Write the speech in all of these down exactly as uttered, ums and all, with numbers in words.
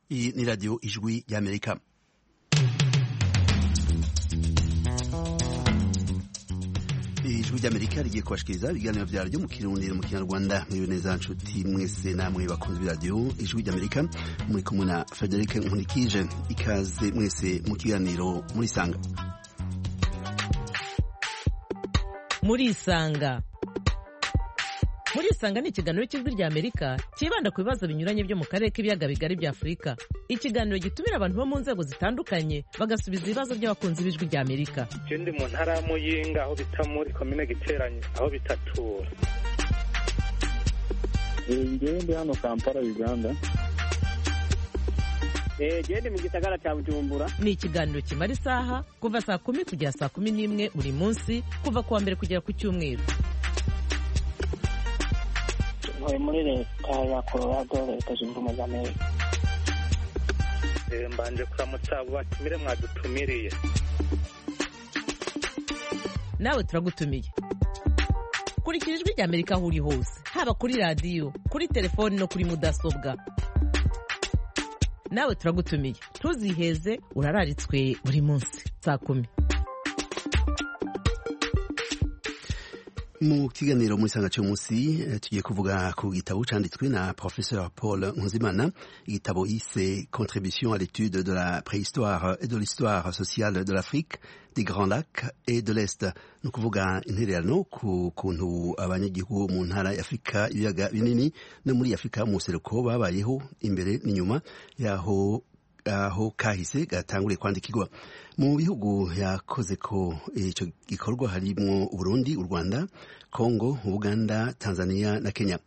Iyi ni radiyo ijwi y'Amerika. Ijwi ry'Amerika rigiye kubashikiriza ibiganiro vyaryo mu Kirundi mu Kinyarwanda. Mwiwe neza nshuti mwese namwe bakunzi b'iradiyo ijwi ry'Amerika, muri kumwe na Frederic Nkulikije. Ikaze mwese mu kiganiro muri sanga. Muri sanga muri sanga ni ikiganiro cy'ijwi ry'Amerika kibanda ku bibazo binyuranye byo mu karere k'ibiyaga bigari bya Afurika. Ikiganiro gitumira abantu bo mu nzego zitandukanye bagasubiza ibibazo by'abakunzi b'ijwi ry'Amerika. Ndi mu ntara ya Muyinga aho bita muri komine Giteranye aho bitatura. Ngewe ndi hano Kampala Uganda. Eh gende mu gisagara cya Bujumbura. Ni ikiganiro kimara isaha kuva saa kumi kugera saa kumi n'imwe buri munsi kuva kuwa mbere kugera ku cyumweru. Muri leta ya Colorado leta zunze ubumwe za Amerika. Eh mbanje kuramutsa abo batumire mwadutumiriye. Nawe turagutumiye. Kurikira ijwi ry'Amerika aho uri hose, haba kuri radiyo, kuri telefoni no kuri mudasobwa. Nawe turagutumiye. Ntuziheze, urararitswe buri munsi saa kumi. Mu kiganiro muri sanga cy'umunsi tugiye kuvuga ku gitabo canditswe na Professeur Paul Nkunzimana, igitabo yise Contribution à l'étude de la préhistoire et de l'histoire sociale de l'Afrique, des Grands Lacs et de l'Est. No kuvuga intererano ku kuntu abanyagihugu mu ntara ya Afrika ibiyaga binini no muri Afrika mu seruko babayeho imbere n'inyuma yaho aho kahise gatanguriye kwandikirwa. Mu bihugu yakoze ko ico gikorwa harimwo Burundi, u Rwanda, Kongo, Uganda, Tanzania na Kenya.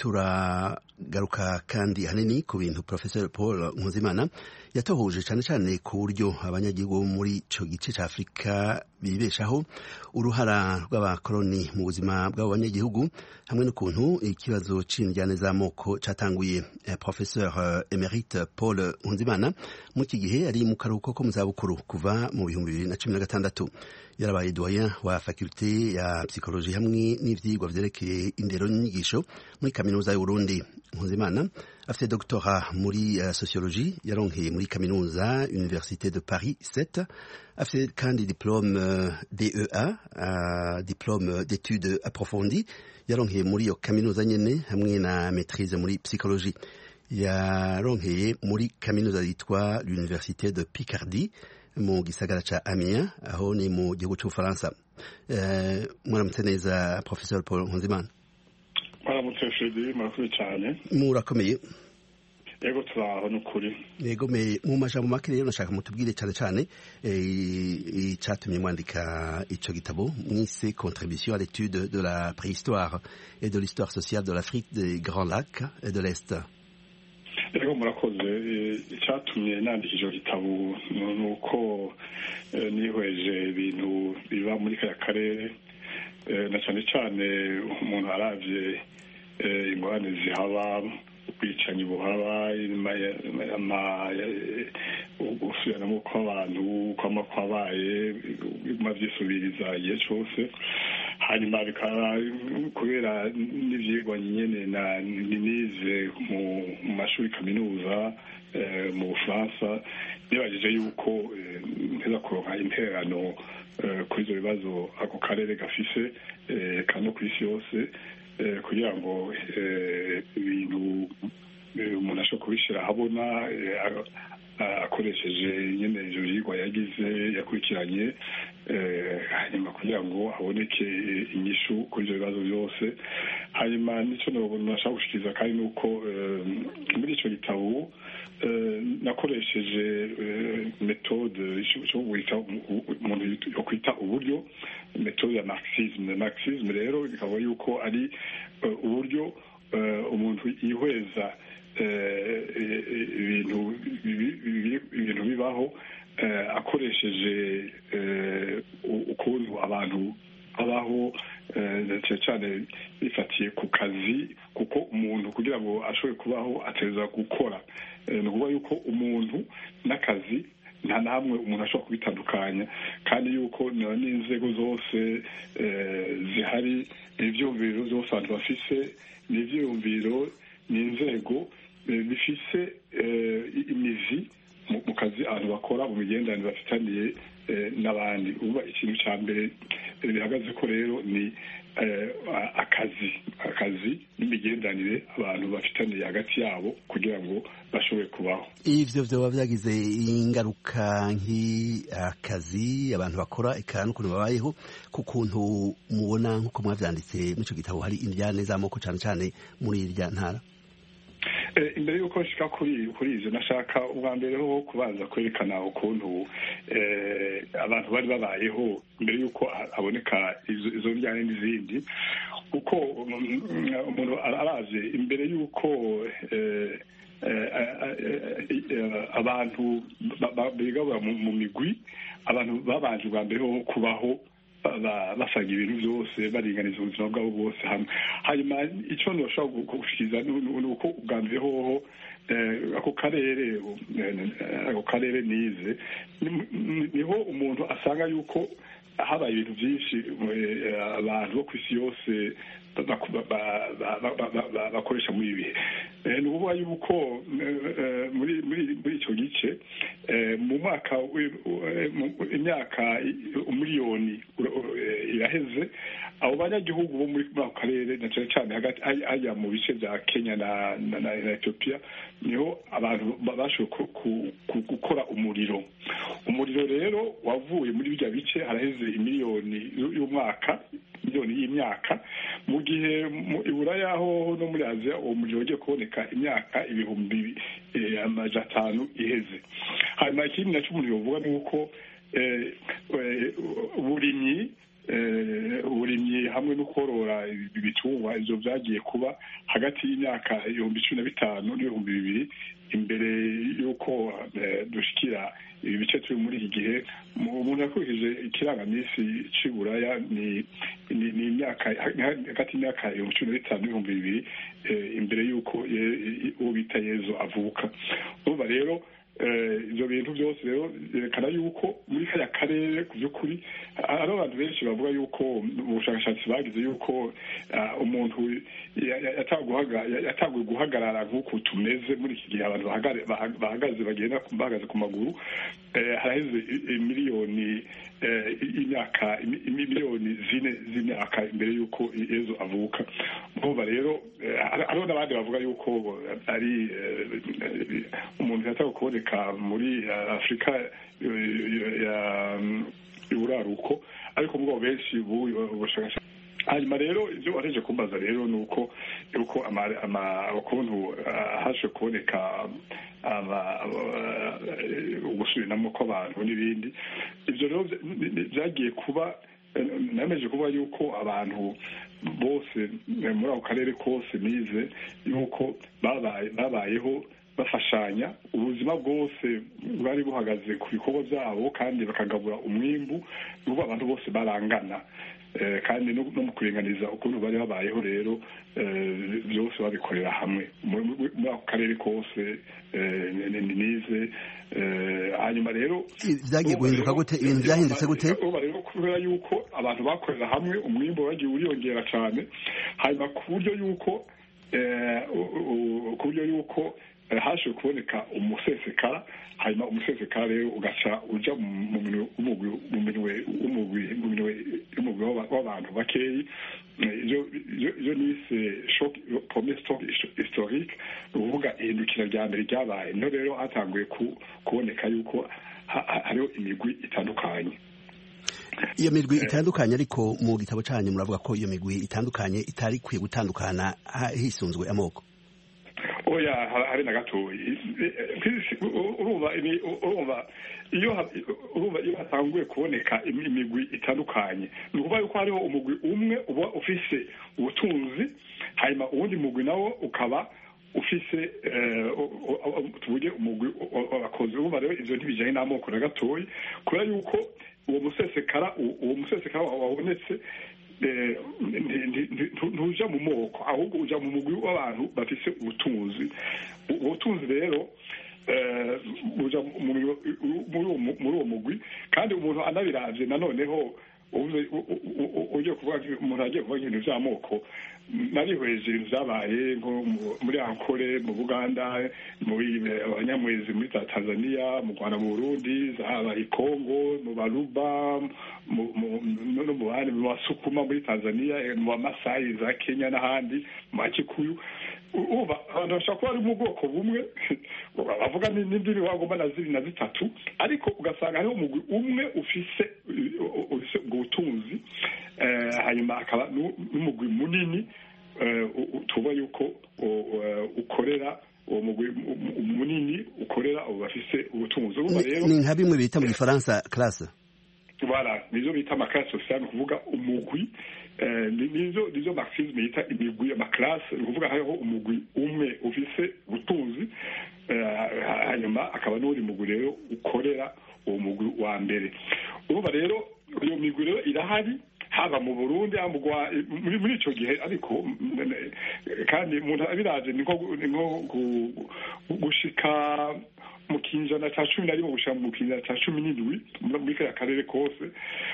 Turagaruka kandi hanini ku bintu Professeur Paul Nkunzimana yatohoje cyane cyane ku buryo abanyagihugu muri ico gice ca Afrika bibeshaho, uruhara rw'abakoloni mu buzima bw'abo banyagihugu, hamwe n'ukuntu ikibazo c'indyane z'amoko catanguye. Eh, Professeur Emerite Paul Nkunzimana mu iki gihe ari mu karuhuko ko mu zabukuru kuva mu bihumbi bibiri na cumi na gatandatu. Yarabaye doyen wa fakulte ya psychologie hamwe n'ivyigwa vyerekeye indero n'inyigisho muri kaminuza y'Uburundi. Nkunzimana afite doctorat muri uh, sociologie yaronkeye muri kaminuza Université de Paris sept. Afite kandi diplôme uh, D E A, uh, diplôme d'études approfondies yaronkeye muri yo kaminuza nyene hamwe na maîtrise muri psychologie. Yaronkeye muri kaminuza yitwa l'Université de Picardie mu gisagara ca Amiens aho ni mu gihugu c'Ubufaransa. Eh, mwaramutse neza Professeur Paul Nkunzimana. Mwaramutse Freddy, murakoze cyane. Murakomeye. Yego turaho n'ukuri. Yego me mu majambo make rero nashaka mutubwire cyane cyane eh icatumye mwandika ico gitabo mwise Contribution à l'étude de la préhistoire et de l'histoire sociale de l'Afrique, des Grands Lacs et de l'Est. Yego murakoze. Icyatumye nandika icyo gitabo nuko nihweje ibintu biba muri kaya karere, na cyane cyane umuntu aravye ingorane zihaba, ubwicanyi buhaba, gusubirana kw'abantu kwama kwabaye biguma vyisubiriza igihe cose. Hanyuma bikaba kubera n'ivyigwa nyene nize mu mashuri kaminuza mu Bufaransa, nibajije yuko nteza kuronka intererano kuri ivyo bibazo ako karere gafise kandi no kw'isi yose, kugira ngo ibintu umuntu ashobora kubishira ahabona akoresheje nyene ivyo vyigwa yagize yakurikiranye, hanyuma kugira ngo haboneke inyishu kuri ivyo bibazo byose. Hanyuma nico nashaka gushikiriza kandi nuko muri ico gitabo nakoresheje metode umuntu yokwita uburyo, metode ya marxisme. Marxisme rero ikaba yuko ari uburyo umuntu yihweza ibintu ibintu bibaho akoresheje ukuntu abantu babaho, cyane bifatiye ku kazi, kuko umuntu kugira ngo ashobore kubaho ateza gukora. Ni ukuvuga yuko umuntu n'akazi nta namwe umuntu ashobora kubitandukanya, kandi yuko n'inzego zose zihari, ivyumviro byose abantu bafise n'ivyumviro n'inzego bifise imizi mu kazi abantu bakora mu migenderanire bafitaniye n'abandi. uba ikintu cya mbere bihagaze ko rero ni akazi akazi n'imigenderanire abantu bafitaniye hagati yabo kugira ngo bashobore kubaho. Ivyo vyoba vyagize ingaruka nk'akazi abantu bakora eka n'ukuntu babayeho ku kuntu mubona nk'uko mwavyanditse muri ico gitabo hari indyane z'amoko cane cane muri irya ntara? Imbere y'uko nshika kuri kuri ivyo nashaka ubwa mbere ho kubanza kwerekana ukuntu abantu bari babayeho imbere y'uko haboneka izo njyane n'izindi, kuko umuntu araje imbere y'uko abantu bigabura mu migwi, abantu babanje ubwa mbere ho kubaho basanga ibintu byose baringaniza ubuzima bwabo bwose hamwe. Hanyuma icyo ntushobora gushyikiza ni uko ubwa mbere hoho ako karere ako karere nize niho umuntu asanga yuko habaye ibintu byinshi abantu bo ku isi yose bakoresha muri ibi bihe. Ni ukuvuga yuko muri muri icyo gice mu mwaka imyaka umiliyoni iraheze, abo banyagihugu bo muri ako karere na cyane cyane hagati hajya mu bice bya Kenya na na Ethiopia niho abantu bashoboye gukora umuriro. Umuriro rero wavuye muri bijya bice haraheze imiliyoni y'umwaka miliyoni y'imyaka, mu gihe i Buraya ho no muri Aziya uwo muriro wagiye kuboneka imyaka ibihumbi amajana atanu iheze. Hanyuma ikindi nacyo umuriro uvuga ni uko uburimyi uburimyi hamwe no korora ibitungwa ivyo vyagiye kuba hagati y'imyaka ibihumbi cumi na bitanu n'ibihumbi bibiri imbere y'uko dushikira ibi bice turi muri iki gihe. Umuntu yakurikije ikirangamisi c'i Buraya ni ni imyaka hagati y'imyaka ibihumbi cumi na bitanu n'ibihumbi bibiri imbere y'uko uwo bita Yezu avuka. Urumva rero ivyo bintu byose rero byerekana yuko muri kaya karere ku by'ukuri hari abantu benshi bavuga yuko ubushakashatsi bagize yuko umuntu yatanguye guhagarara nk'uko tumeze muri iki gihe abantu bahagaze bagenda bahagaze ku maguru haraheze miliyoni imyaka miliyoni zine z'imyaka imbere y'uko Yezu avuka. Urumva rero hariho n'abandi bavuga yuko ari umuntu yatawe kuboneka muri Afurika y'Uburaruko, ariko mugabo benshi ubushakashatsi. Hanyuma rero ibyo wareje kumbaza rero ni uko yuko ukuntu haje kuboneka ugusubiranamo kw'abantu n'ibindi. Ibyo rero byagiye kuba nameje kuvuga yuko abantu bose muri ako karere kose nize yuko babayeho bafashanya, ubuzima bwose bwari buhagaze ku bikorwa byabo kandi bakagabura umwimbu, n'ubu abantu bose barangana kandi no mu kuringaniza ukuntu bari babayeho rero byose babikorera hamwe muri ako karere kose nize. Hanyuma rero byagiye guhinduka gute? Ibintu byahindutse gute? rero kubera yuko abantu bakorera hamwe umwimbu wagiye uriyongera cyane, hanyuma ku buryo yuko ku buryo yuko haje kuboneka umusesekara. Hanyuma umusesekara rero ugaca uja mu minwe umugwi w'abantu bakeyi. Iyo nise shock premier stock historique, uvuga ihindukira rya mbere ryabaye. Niho rero hatanguye kuboneka yuko hariho imigwi itandukanye. Iyo migwi itandukanye, ariko mu gitabo cyanyu muravuga ko iyo migwi itandukanye itari kwiye gutandukana hisunzwe amoko. Oya, hari na gatoyi. Urumva urumva iyo urumva iyo hatanguye kuboneka imigwi itandukanye, ni ukuvuga yuko hariho umugwi umwe uba ufise ubutunzi, hanyuma uwundi mugwi nawo ukaba ufise tuvuge umugwi w'abakozi. Urumva rero ivyo ntibijanye n'amoko na gatoyi, kubera yuko uwo musesekara uwo musesekara wabonetse ntuja mu moko, ahubwo uja mu mugwi w'abantu bafise ubutunzi. Ubutunzi rero uja muri uwo mugwi, kandi umuntu anabiravye nanoneho ugiye kuvuga umuntu agiye kuvuga ibintu by'amoko narihweje ibintu byabaye nko muri ankore mu buganda muri abanyamwezi muri za tanzania mu rwanda mu burundi zaba i kongo mu baruba no mu bandi mu basukuma muri tanzania mu bamasayi za kenya n'ahandi mu bakikuyu uba abantu bashobora kuba ari mu bwoko bumwe bavuga n'indimi wagomba na zibiri na zitatu ariko ugasanga hariho umugwi umwe ufise ubwo butunzi hanyuma akaba n'umugwi munini tuba yuko ukorera uwo mugwi munini ukorera abo bafise ubutunzi ni nka bimwe bita mu gifaransa classe voilà nizo bita amaklase sociale kuvuga umugwi nizo nizo marxisme yita imigwi amaklase kuvuga hariho umugwi umwe ufise ubutunzi hanyuma akaba n'uri mugwi rero ukorera uwo mugwi wa mbere urumva rero iyo migwi rero irahari haba mu Burundi muri muri ico gihe ariko kandi umuntu abiraje ni nko gushika mu kinjana ca cumi na rimwe gushika mu kinjana ca cumi n'indwi muri kaya karere kose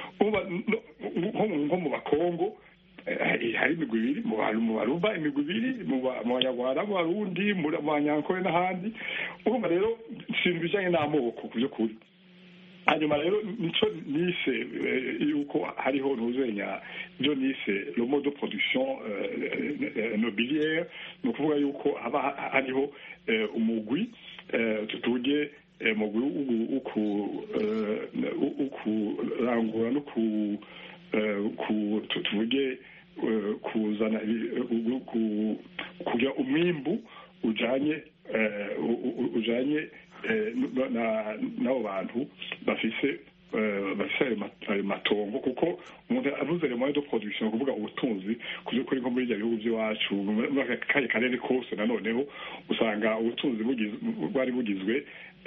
nko mu bakongo hari imigwi ibiri mu baruba imigwi ibiri mu banyarwanda mu barundi mu banyankore n'ahandi urumva rero sinzi bijanye n'amoko ku vy'ukuri hanyuma rero nico nise yuko hariho ntuzenya byo nise le mode de production nobiliaire ni ukuvuga yuko haba hariho umugwi tutuge umugwi ukurangura no tuvuge kuzana kugira umwimbu ujanye ujanye n'abo bantu bafise bafise ayo matongo kuko umuntu avuze le moyen de production kuvuga ubutunzi kuri nko muri ibyo bihugu by'iwacu muri aka karere kose nanoneho usanga ubutunzi bwari bugizwe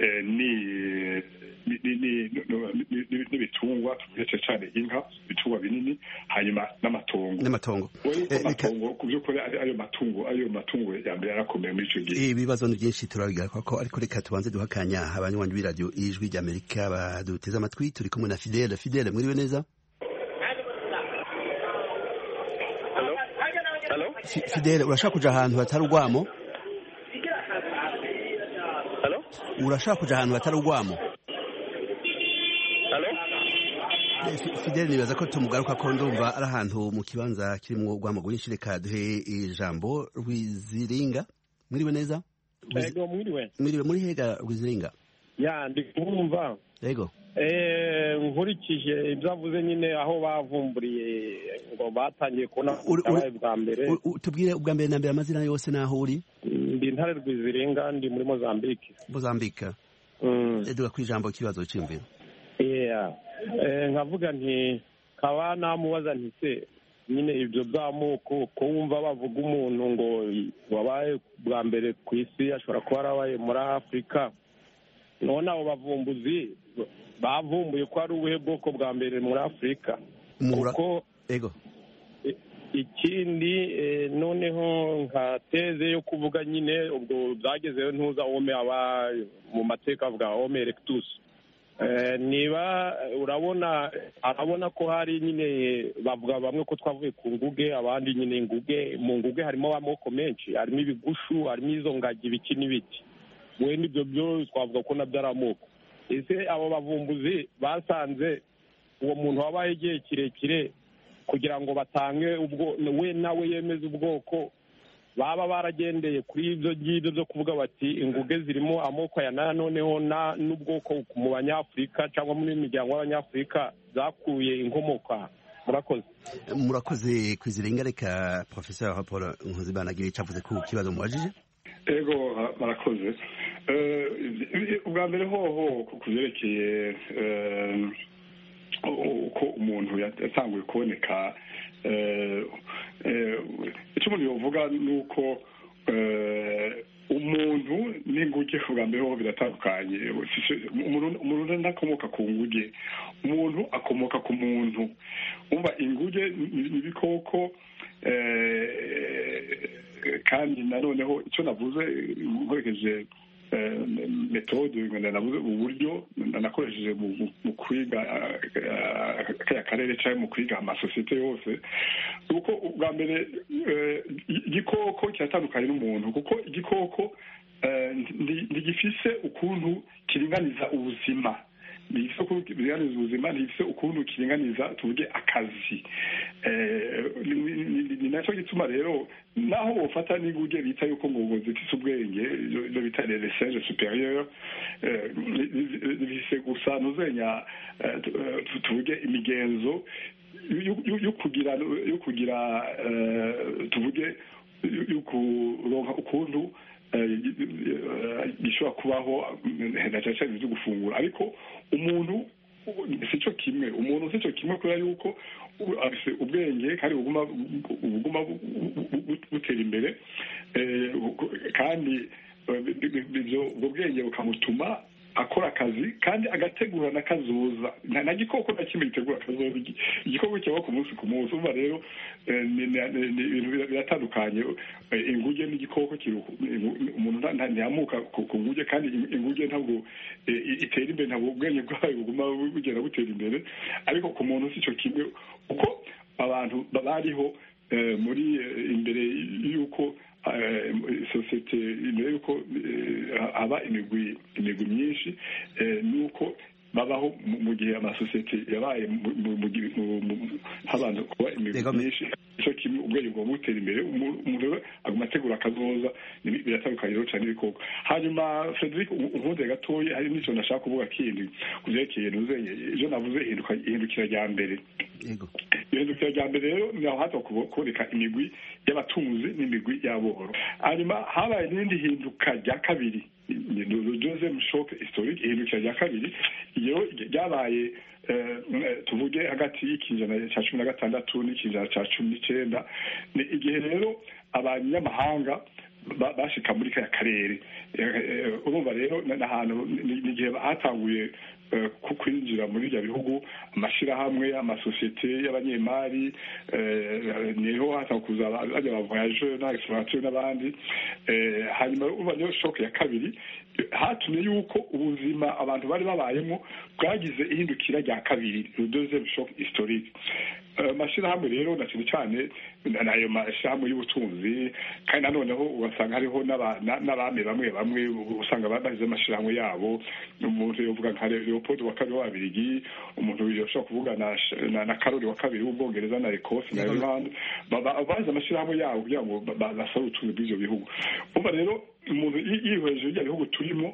n'ibitungwa tuvuge cyane inka ibitungwa binini hanyuma n'amatongo n'amatongo amatongo ku by'ukuri ayo matungo ayo matungo ya mbere yarakomeye muri icyo gihe ibibazo ni byinshi turabigaruka ko ariko reka tubanze duhakanya abanywanyi b'iradiyo ijwi ry'Amerika baduteze amatwi turi kumwe na Fidele Fidele mwiriwe neza Fidele urashaka kuja ahantu hatari urwamo urashaka kuja ahantu hatari urwamo Fidele nibaza ko tumugaruka ko ndumva ari ahantu mu kibanza kirimo urwamo rwinshi reka duhe ijambo Rwiziringa mwiriwe neza Yego mwiriwe mwiriwe muri hega Rwiziringa ya ndi kumva yego eh nkurikije ibyavuze nyine aho bavumburiye ngo batangiye kubona abaye bwa mbere tubwire ubwa mbere na mbere amazina yose naho uri ndi ntare Rwiziringa ndi muri Mozambique Mozambique mm eduga kwijambo kibazo cy'imviro yeah eh nkavuga nti kaba namubaza nti se nyine ibyo by'amoko ko wumva bavuga umuntu ngo wabaye bwa mbere ku isi ashobora kuba arabaye muri Afurika none abo bavumbuzi bavumbuye ko ari ubuhe bwoko bwa mbere muri Afurika kuko ego ikindi noneho nka teze yo kuvuga nyine ubwo byagezeho ntuza ome aba mu mateka avuga ome erectus niba urabona arabona ko hari nyine bavuga bamwe ko twavuye ku nguge abandi nyine inguge mu nguge harimo amoko menshi harimo ibigushu harimo izo ngagi ibiki n'ibiti wenda ibyo byo twavuga ko nabyo ari amoko ese abo bavumbuzi basanze uwo muntu wabaye igihe kirekire kugira ngo batange ubwo we nawe yemeze ubwoko baba baragendeye kuri ibyo ngibyo byo kuvuga bati inguge zirimo amoko ya na noneho n'ubwoko mu banyafurika cyangwa muri miryango y'abanyafurika zakuye inkomoko murakoze murakoze Kwiziringa reka Professeur Paul Nkuzimana agira icyo avuze ku kibazo mubajije ego murakoze ubwa mbere hoho ku byerekeye uko umuntu yatanguye kuboneka icyo umuntu yavuga ni uko umuntu n'inguge ubwa mbere hoho biratandukanye umuntu ntakomoka ku nguge umuntu akomoka ku muntu umva inguge ni ibikoko kandi nanoneho icyo navuze nkoresheje metode navuze uburyo nakoresheje mu kwiga kaya karere cyangwa mu kwiga amasosiyete yose kuko ubwa mbere igikoko kiratandukanye n'umuntu kuko igikoko ntigifise ukuntu kiringaniza ubuzima ntigifise ukuntu kiringaniza ubuzima ntigifise ukuntu kiringaniza tuvuge akazi ni nacyo gituma rero naho wofata n'inguge bita yuko ngo zifise ubwenge ibyo bita les singes supérieurs bifise gusa ntuzenya tuvuge imigenzo yo kugira yo kugira tuvuge yo kuronka ukuntu gishobora kubaho na cyane cyane byo gufungura ariko umuntu sico kimwe umuntu sico kimwe kubera yuko afise ubwenge kandi buguma buguma butera imbere kandi ubwo bwenge bukamutuma akora akazi kandi agategura n'akazoza nta gikoko na kimwe gitegura akazoza igikoko kiba ku munsi ku munsi umva rero ibintu biratandukanye inguge n'igikoko umuntu ntiyamuka ku nguge kandi inguge ntabwo itera imbere ntabwo ubwenge bwayo buguma bugenda butera imbere ariko ku muntu si cyo kimwe uko abantu bariho muri imbere y'uko sosiyete imbere y'uko haba imigwi imigwi myinshi nuko babaho mu gihe amasosiyete yabaye habanza kuba imigwi myinshi icyo kimwe ubwenge bugomba gutera imbere umuntu aguma ategura akazoza biratandukanye rero cyane ibikoko hanyuma Frederic unkunze gatoya hari n'icyo nashaka kuvuga kindi kuvyerekeye nuzenye ivyo navuze ihindukira rya mbere ihindukira rya mbere rero ni aho haza kuboneka imigwi y'abatunzi n'imigwi y'aboro hanyuma habaye n'indi hinduka rya kabiri le deuxième choc historique ihindukira rya kabiri iyo ryabaye tuvuge hagati y'ikinjana cya cumi na gatandatu n'ikinjana cya cumi n'icenda ni igihe rero abanyamahanga bashika muri kaya karere urumva rero n'ahantu n'igihe hatanguye kwinjira muri ibyo bihugu amashyirahamwe amasosiyete y'abanyemari niho hatanga kuza bajya ba voyageur n'abexplorateur n'abandi hanyuma urumva niyo shoke ya kabiri hatumye yuko ubuzima abantu bari babayemo bwagize ihindukira rya kabiri le deuxième choc historique amashyirahamwe rero na cyane cyane nayo mashyirahamwe y'ubutunzi kandi nanoneho ugasanga hariho n'abami bamwe bamwe usanga bagize amashyirahamwe yabo umuntu yovuga nka Leopold wa kabiri w'Ababiligi umuntu yoshobora kuvuga na na Karoli wa kabiri w'Ubwongereza na Ecosse na Irlande bagize amashyirahamwe yabo kugira ngo basore ubutunzi bw'ibyo bihugu umva rero umuntu yihweje ibyo bihugu turimo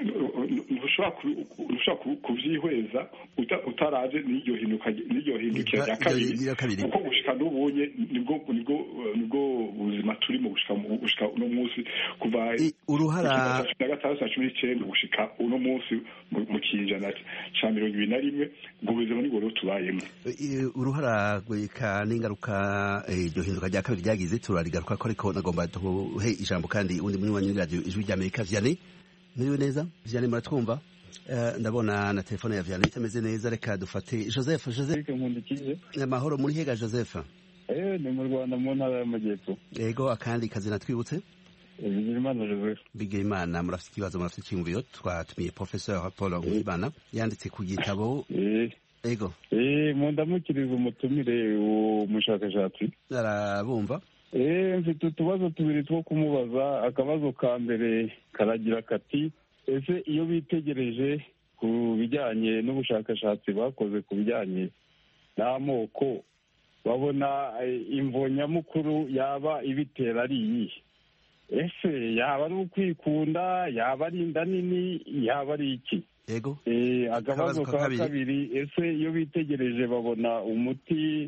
ntushobora kuvyihweza utaraje n'iryo hinduka n'iryo hindukira rya kabiri kuko gushika n'ubunye nibwo nibwo nibwo buzima turimo gushika gushika uno munsi kuva uruhara na gatandatu cumi n'icenda gushika uno munsi mu kinjana ca mirongo ibiri na rimwe ubwo buzima nibwo rero tubayemo uruhara rweka n'ingaruka iryo hinduka rya kabiri ryagize turarigaruka ko ariko nagomba tuhe ijambo kandi undi muri wanyu radio ijwi rya Amerika Vianney muriwe neza Vianney muratwumva ndabona na telefone ya Vianney itameze neza reka dufate Joseph Joseph nkundikize amahoro muri hega Joseph eh ni mu Rwanda mu ntara y'Amajyepfo yego akandi kazi natwibutse Bigimana Joseph Bigimana murafite ikibazo murafite icyumviro twatumiye professeur Paul Nkubana yanditse ku gitabo yego eh mu ndamukiriza umutumire umushakashatsi arabumva eh mfite utubazo tubiri two kumubaza akabazo ka mbere karagira kati ese iyo bitegereje ku bijyanye n'ubushakashatsi bakoze ku bijyanye n'amoko babona imvo nyamukuru yaba ibitera ari iyihe ese yaba ari ukwikunda yaba ari inda nini yaba ari iki yego akabazo ka kabiri ese iyo bitegereje babona umuti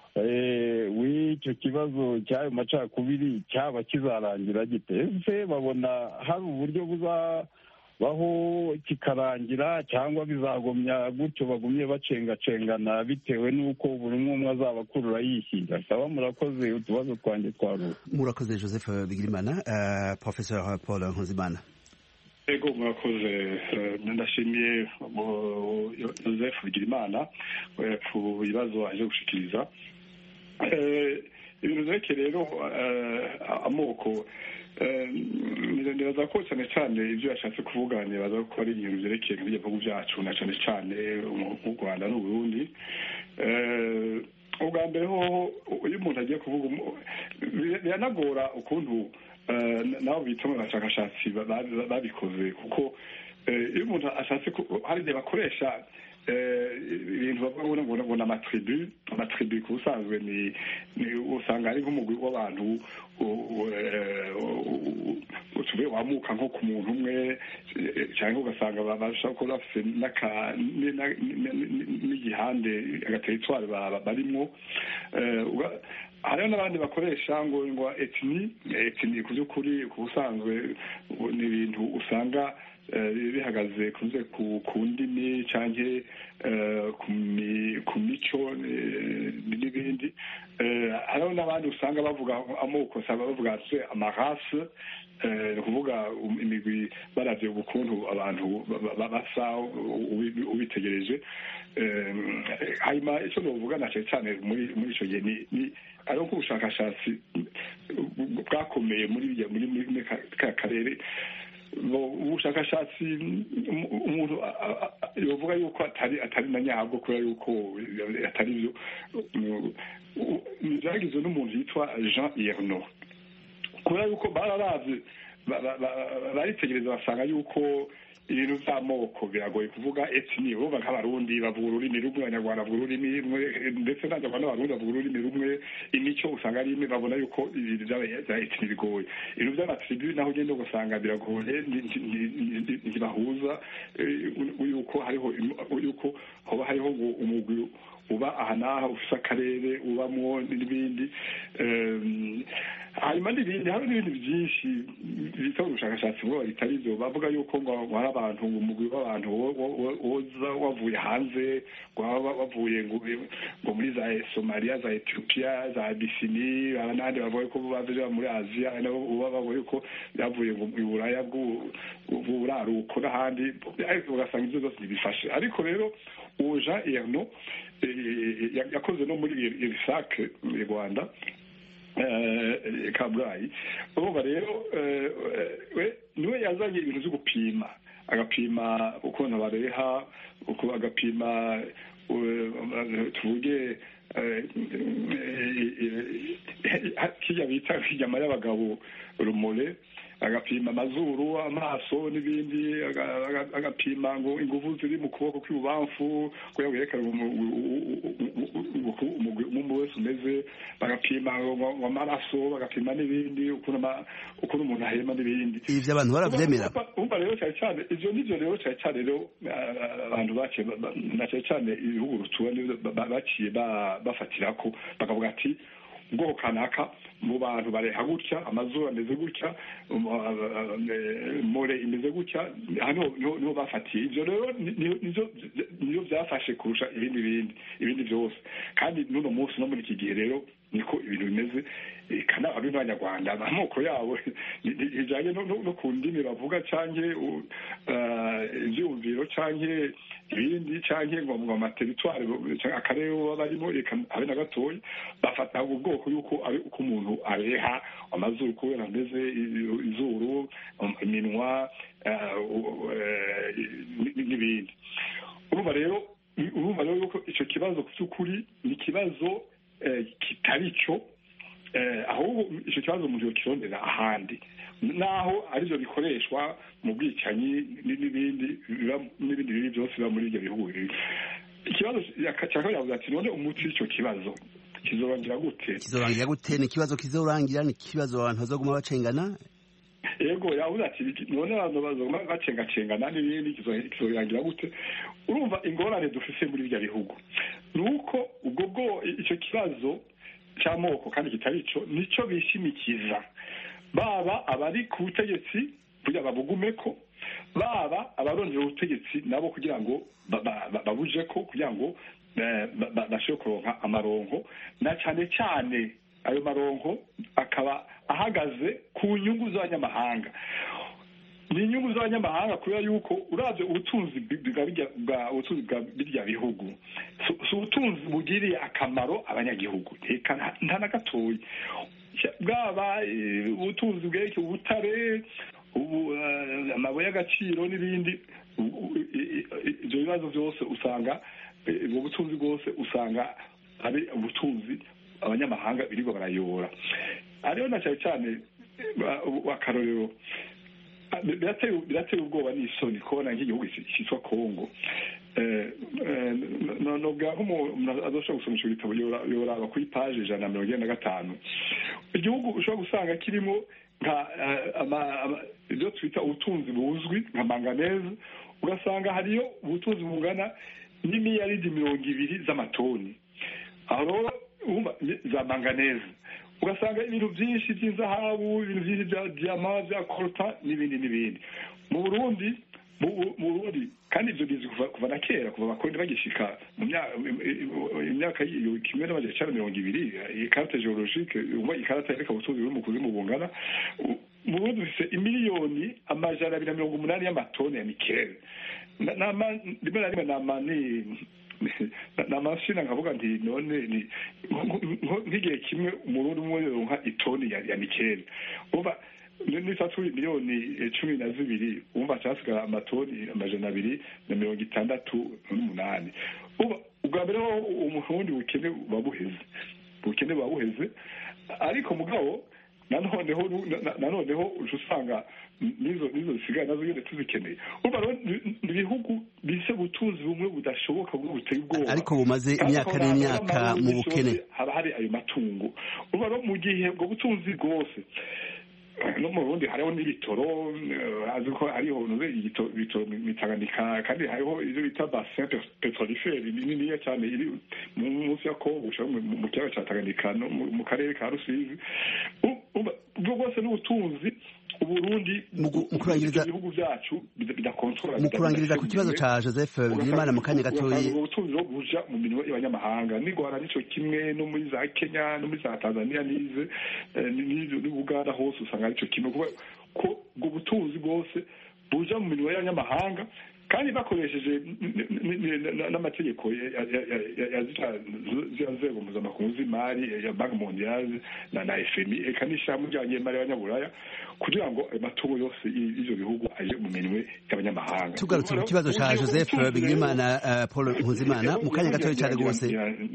w'icyo kibazo cy'ayo macakubiri cyaba kizarangira gite ese babona hari uburyo buzabaho kikarangira cyangwa bizagumya gutyo bagumye bacengacengana bitewe n'uko buri umwe umwe azaba akurura yishyira saba murakoze utubazo twanjye twaruwe murakoze Joseph Bigirimana uh, professeur Paul Nkuzimana ego murakoze ndashimiye Joseph Bigirimana ku bibazo aje gushikiriza ibintu zeke rero amoko nibaza ko cyane cyane ibyo yashatse kuvuga nibaza ko ari ibintu byerekeye ibihugu byacu na cyane cyane mu Rwanda n'Uburundi. ubwa mbere ho iyo umuntu agiye kuvuga biranagora ukuntu nabo bita mu bashakashatsi babikoze kuko iyo umuntu ashatse hari igihe bakoresha ibintu bavuga ngo ngo na matribu amatribu ku busanzwe ni usanga ari nk'umugwi w'abantu utubuye wamuka nko ku muntu umwe cyangwa ugasanga babasha kuba bafite n'igihande agateritwari barimwo. hariho n'abandi bakoresha ngo ngo etini etini ku by'ukuri ku busanzwe ni ibintu usanga bihagaze kuze ku ndimi cyangwa ku mico n'ibindi. hariho n'abandi usanga bavuga amoko usanga bavuga amarase ni ukuvuga imigwi baravye ubukuntu abantu basa ubitegereje. hanyuma icyo novuga na cyane cyane muri muri icyo gihe ni ariho k'ubushakashatsi bwakomeye muri muri ka karere. ubushakashatsi umuntu yovuga yuko atari atari na nyabwo kubera yuko atari byo byagizwe n'umuntu yitwa Jean Yerno kubera yuko bararavye baritegereza basanga yuko ibintu by'amoko biragoye kuvuga etini bo nk'abarundi bavuga ururimi rumwe, abanyarwanda bavuga ururimi rumwe, ndetse n'abanyarwanda n'abarundi bavuga ururimi rumwe, imico usanga ari imwe, babona yuko ibintu bya etini bigoye. ibintu by'amatribu naho ugenda ugasanga biragoye, ntibahuza yuko hariho yuko hoba hariho umugwi uba aha n'aha ufise akarere ubamwo n'ibindi. hanyuma n'ibindi hari n'ibindi byinshi bita ubushakashatsi bwo bitari byo bavuga yuko ngo hari abantu umugwi w'abantu woza wavuye hanze wavuye ngo muri za Somalia, za Ethiopia, za Abyssinie, abandi bavuye ko bavuye muri Asia, nabo bavuye ko yavuye mu Buraya bw'uraruko n'ahandi, ugasanga ibyo byose ntibifashe. ariko rero uwo Jean Yerno yakoze no muri Irisak mu Rwanda Kabgayi. urumva rero niwe yazanye ibintu byo gupima, agapima ukuntu bareha, agapima tuvuge kijya bita inyama y'abagabo rumore, agapima amazuru, amaso n'ibindi, agapima ngo ingufu ziri mu kuboko kw'ibubamfu kugira ngo yerekane umubiri wese umeze, bagapima amaraso, bagapima n'ibindi, ukuntu umuntu ahema n'ibindi. ivyo abantu baravyemera. umva rero cyane cyane ivyo nivyo rero cyane cyane rero abantu baciye na cyane cyane ibihugu rutuwe baciye bafatirako bakavuga ati ubwoko kanaka mu bantu bareha gutya, amazuru ameze gutya, more imeze gutya, hano niho bafatiye. ivyo rero niyo byafashe kurusha ibindi bindi ibindi byose. kandi n'uno munsi no muri iki gihe rero niko ibintu bimeze. kana ari n'abanyarwanda amoko yabo ijanye no ku ndimi bavuga canke ivyumviro canke ibindi canke ngo mu materitwari akarere baba barimo reka habe na gatoya bafata ubwoko yuko ari uko umuntu areha amazuru kubera ameze, izuru, iminwa n'ibindi. urumva rero urumva rero yuko ico kibazo cy'ukuri ni ikibazo kitari cyo, ahubwo icyo kibazo umuntu yokirondera ahandi, naho aribyo bikoreshwa mu bwicanyi n'ibindi n'ibindi bibi byose biba muri ibyo bihugu. ikibazo cyaka yavuze ati none umuti w'icyo kibazo kizorangira gute? kizorangira gute ni ikibazo kizorangira ni ikibazo abantu bazoguma bacengana. yego yavuze ati none abantu bazoguma bacengacengana n'ibindi kizorangira gute? urumva ingorane dufise muri ibyo bihugu nuko ubwo bwo icyo kibazo cy'amoko kandi kitari cyo nico bishimikiza, baba abari ku butegetsi kugira babugume ko, baba abarondera ubutegetsi nabo kugira ngo babuje ko kugira ngo bashobore kuronka amaronko, na cyane cyane ayo maronko akaba ahagaze ku nyungu z'abanyamahanga. ni inyungu z'abanyamahanga kubera yuko uravye ubutunzi bwa ubutunzi bwa birya bihugu si ubutunzi bugiriye akamaro abanyagihugu, reka nta na gatoya. bwaba ubutunzi bwerekeye ubutare amabuye y'agaciro n'ibindi. Ibyo bibazo byose usanga ubwo butunzi bwose usanga ari ubutunzi abanyamahanga birirwa barayobora. ariho na cyane cyane akarorero birateye ubwoba n'isoni kubona nk'igihugu cyitwa Kongo. nubwo umuntu azoshobora gusoma icyo gitabo yoraba kuri paje ijana na mirongo icyenda na gatanu. Igihugu ushobora gusanga kirimo ibyo twita ubutunzi buzwi nka manganese, ugasanga hariyo ubutunzi bungana n'imiliyaridi mirongo ibiri z'amatoni aho rero za manganese, ugasanga ibintu byinshi by'inzahabu, ibintu byinshi bya diyama, bya kolta n'ibindi n'ibindi. Mu Burundi mu Burundi kandi ibyo bizi kuva na kera, kuva abakoroni bagishika mu myaka kimwe n'amajana icyenda mirongo ibiri, ikarita geologike ikarita yereka ubutunzi buri mu kuzimu bungana. Mu Burundi dufite imiliyoni amajana abiri na mirongo umunani y'amatoni ya nikeli. rimwe na rimwe namani na mashina nkavuga nti none nk'igihe kimwe umurundi umwe yoronka itoni ya nikeli, uba n'itatu miliyoni cumi na zibiri, umva cyasigara amatoni amajana abiri na mirongo itandatu n'umunani. uba ubwa mbere ho umurundi bukene babuheze bukene babuheze ariko mugabo nanoneho nanoneho usanga nizo nizo zisigaye nazo yende tuzikeneye. Uba rero ibihugu bise butunzi bumwe budashoboka bwo buteye ubwoba ariko bumaze imyaka n'imyaka mu bukene, haba hari ayo matungo. Uba rero mu gihe ubwo butunzi bwose no mu Burundi hariho n'ibitoro, azi ko hariho ibitoro mitaganika, kandi hariho ibyo bita bassin petrolifere bininiya cyane iri munsi ya Kongo mu kiyaga cya Tanganyika no mu karere ka Rusizi. Ubwo bwose n'ubutunzi Uburundi ibihugu byacu bidakontorora. Mu kurangiriza ku kibazo cya Joseph Bigirimana mu kanya gatoyi, ubutunzi bwo buja mu minwe y'abanyamahanga n'Rwanda nico kimwe no muri za Kenya no muri za Tanzania nize n'Uganda hose usanga arico kimwe, ko ubwo butunzi bwose buja mu minwe y'abanyamahanga kandi bakoresheje n'amategeko ya nzego mpuzamakungu z'imari ya Banki Mondiale na na F M I eka n'ishirahamwe ry'abanyemari b'abanyaburaya kugira ngo amatungo yose y'ivyo bihugu aje mu minwe y'abanyamahanga. Tugarutse ku kibazo ca Joseph Bigirimana, Paul Nkuzimana mu kanya gatoyi cyane rwose.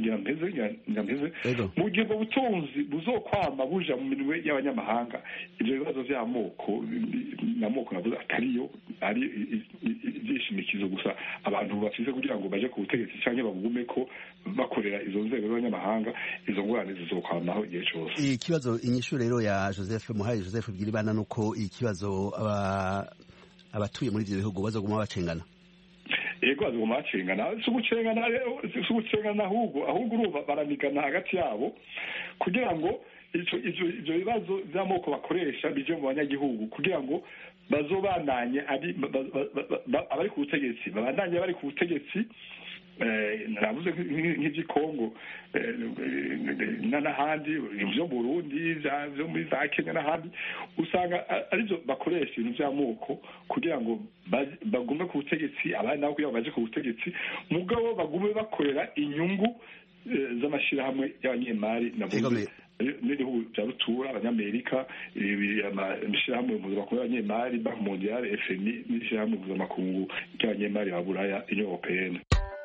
Mu gihe ubwo butunzi buzokwama buja mu minwe y'abanyamahanga, ivyo bibazo vy'amoko n'amoko navuze atariyo ari ishimikizo gusa abantu bafise kugira ngo baje ku butegetsi cyangwa bagume ko bakorera izo nzego z'abanyamahanga, izo ngorane zizokwamaho igihe cyose. Ikibazo inyishu rero ya Joseph Muhaye Joseph Bigirimana nuko ikibazo abatuye muri ivyo bihugu bazoguma bacengana. Yego bazoguma bacengana, sugucengana sugucengana ahubwo ahubwo urumva baranigana hagati yabo kugira ngo ivyo bibazo vy'amoko bakoresha bije mu banyagihugu kugira ngo bazobananye abari ku butegetsi babandanye bari ku butegetsi. Navuze nk'ivy'Ikongo n'ahandi vyo Burundi vyo muri za Kenya n'ahandi usanga arivyo bakoresha ibintu vy'amoko kugira ngo bagume ku butegetsi, abandi nabo kugira ngo baje ku butegetsi mugabo bagume bakorera inyungu z'amashirahamwe y'abanyemari navuze n'ibihugu bya rutura abanyamerika, amashirahamwe mpuzamakungu y'abanyemari Banki Mondiale, F M I n'ishirahamwe mpuzamakungu ry'abanyemari ba Buraya, Union Européenne.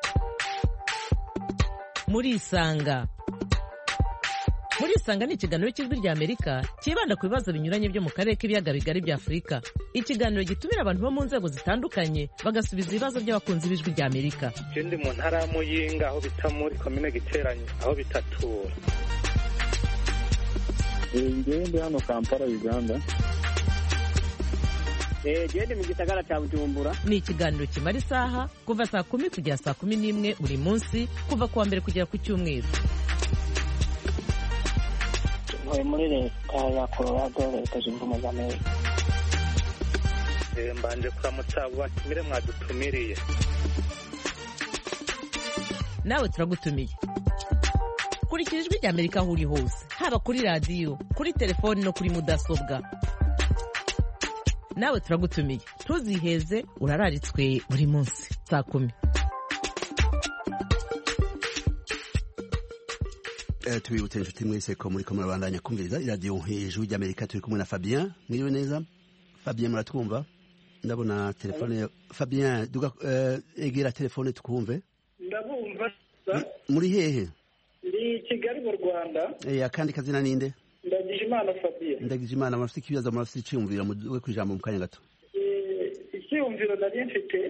Murisanga Murisanga ni ikiganiro cy'ijwi ry'Amerika kibanda ku bibazo binyuranye byo mu karere k'ibiyaga bigari bya Afurika. Ikiganiro gitumira abantu bo mu nzego zitandukanye bagasubiza ibibazo by'abakunzi b'ijwi ry'Amerika. Ndi mu ntara ya Muyinga aho bita muri komine Giteranyi aho bita Tura. Ngende hano Kampala Uganda. Eh gende mu gisagara cya Bujumbura. Ni ikiganiro kimara isaha kuva saa kumi kugera saa kumi n'imwe buri munsi kuva kuwa mbere kugera ku cyumweru. Ntuye muri leta ya Colorado leta zunze ubumwe za Amerika. Eh mbanje kuramutsa abo batumire mwadutumiriye. Nawe turagutumiye. Kurikira ijwi ry'Amerika aho uri hose, haba kuri radiyo, kuri telefoni no kuri mudasobwa. Nawe turagutumiye, ntuziheze urararitswe buri munsi saa kumi. tubibutse inshuti mwese ko muri ko murabandanya kumviriza iradiyo hejuru ry'Amerika turi kumwe na Fabien. Mwiriwe neza Fabien, muratwumva? Ndabona telefone Fabien, duga egera telefone tukumve. Ndabumva. Muri hehe? Ndi Kigali mu Rwanda. Eh, akandi kazina ninde? Ndagijimana Fabien. Ndagijimana, mufite ikibazo murafite iciyumvira mu kwijambo mu kanya gato. Eh, iciyumviro nari mfite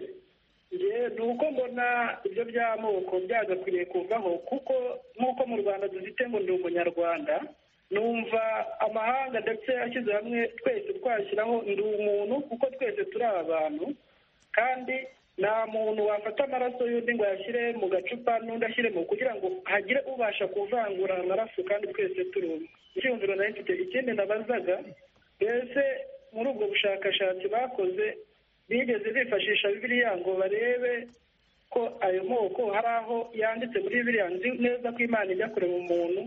nge nuko mbona ibyo by'amoko byagakwiriye kuvaho, kuko nk'uko mu Rwanda dufite ngo ndi umunyarwanda, numva amahanga ndetse ashyize hamwe twese twashyiraho ndi umuntu, kuko twese turi abantu, kandi nta muntu wafata amaraso y'undi ngo yashyire mu gacupa n'undi ashyiremo kugira ngo hagire ubasha kuvangura amaraso, kandi twese turi umwe. Icyumviro nari mfite. Ikindi nabazaga, mbese muri ubwo bushakashatsi bakoze bigeze bifashisha Bibiliya ngo barebe ko ayo moko hari aho yanditse muri Bibiliya? Nzi neza ko Imana ijya kureba umuntu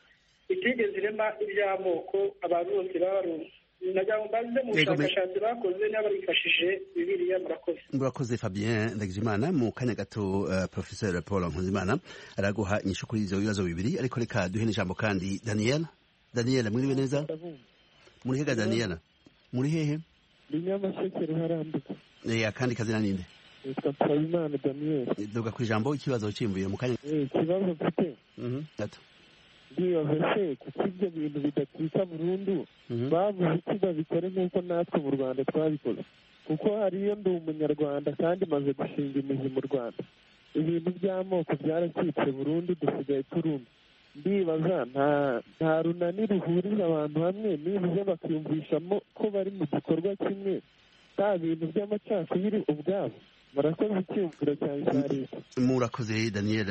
itigeze irema iby'amoko abantu bose baba barumva. Nagira ngo mbaze mu bushakashatsi bakoze niba barifashishije Bibiliya. Murakoze. Murakoze Fabien Ndagijimana. Mu kanya gato uh, Professor Paul Nkuzimana araguha inyishu kuri izo bibazo bibiri, ariko reka duhe n'ijambo kandi Daniel. Daniel, mwiriwe neza? Muri hega Daniel? Muri hehe? Ndi Nyamasheke Ruharambuka. Eh, akandi kazina ninde? Nitwa Nsabimana Daniel. Duga ku ijambo ikibazo cyimbuye mu kanya. Eh, ikibazo mfite. Mhm. Gato. Ndibaza se kuko ibyo bintu bidatwika burundu bavuze ko babikore nk'uko natwe mu Rwanda twabikoze, kuko hariyo ndi umunyarwanda kandi maze gushinga imizi mu Rwanda. Ibintu by'amoko byaracitse burundu, dusigaye turumva. Ndibaza nta nta runani ruhuriza abantu hamwe nibuze bakiyumvishamo ko bari mu gikorwa kimwe, nta bintu by'amacakubiri ubwabo. Murakoze icyumviro cya leta. Murakoze Daniel.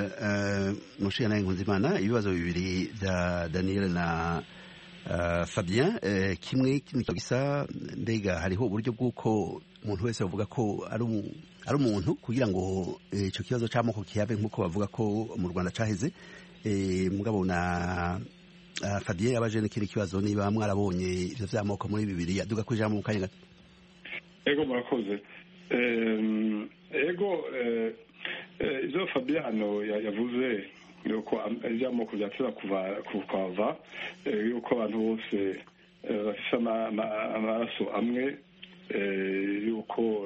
uh, Mushana Nkuzimana, ibibazo bibiri bya Daniel na uh, Fabien. uh, kimwe kimwe gisa ndega hariho uburyo bw'uko umuntu wese avuga ko ari ari umuntu kugira ngo ico uh, kibazo cy'amoko kiyabe nk'uko bavuga ko mu Rwanda caheze. Eh, mugabo na uh, Fabien yabaje n'ikindi kibazo niba mwarabonye ivyo vy'amoko muri Bibiliya. Duga kwijambo mu kanya gato. Ego murakoze. Ego ivyo Fabiano yavuze yuko ivy'amoko vyateza kuva yuko abantu bose bafise amaraso amwe, yuko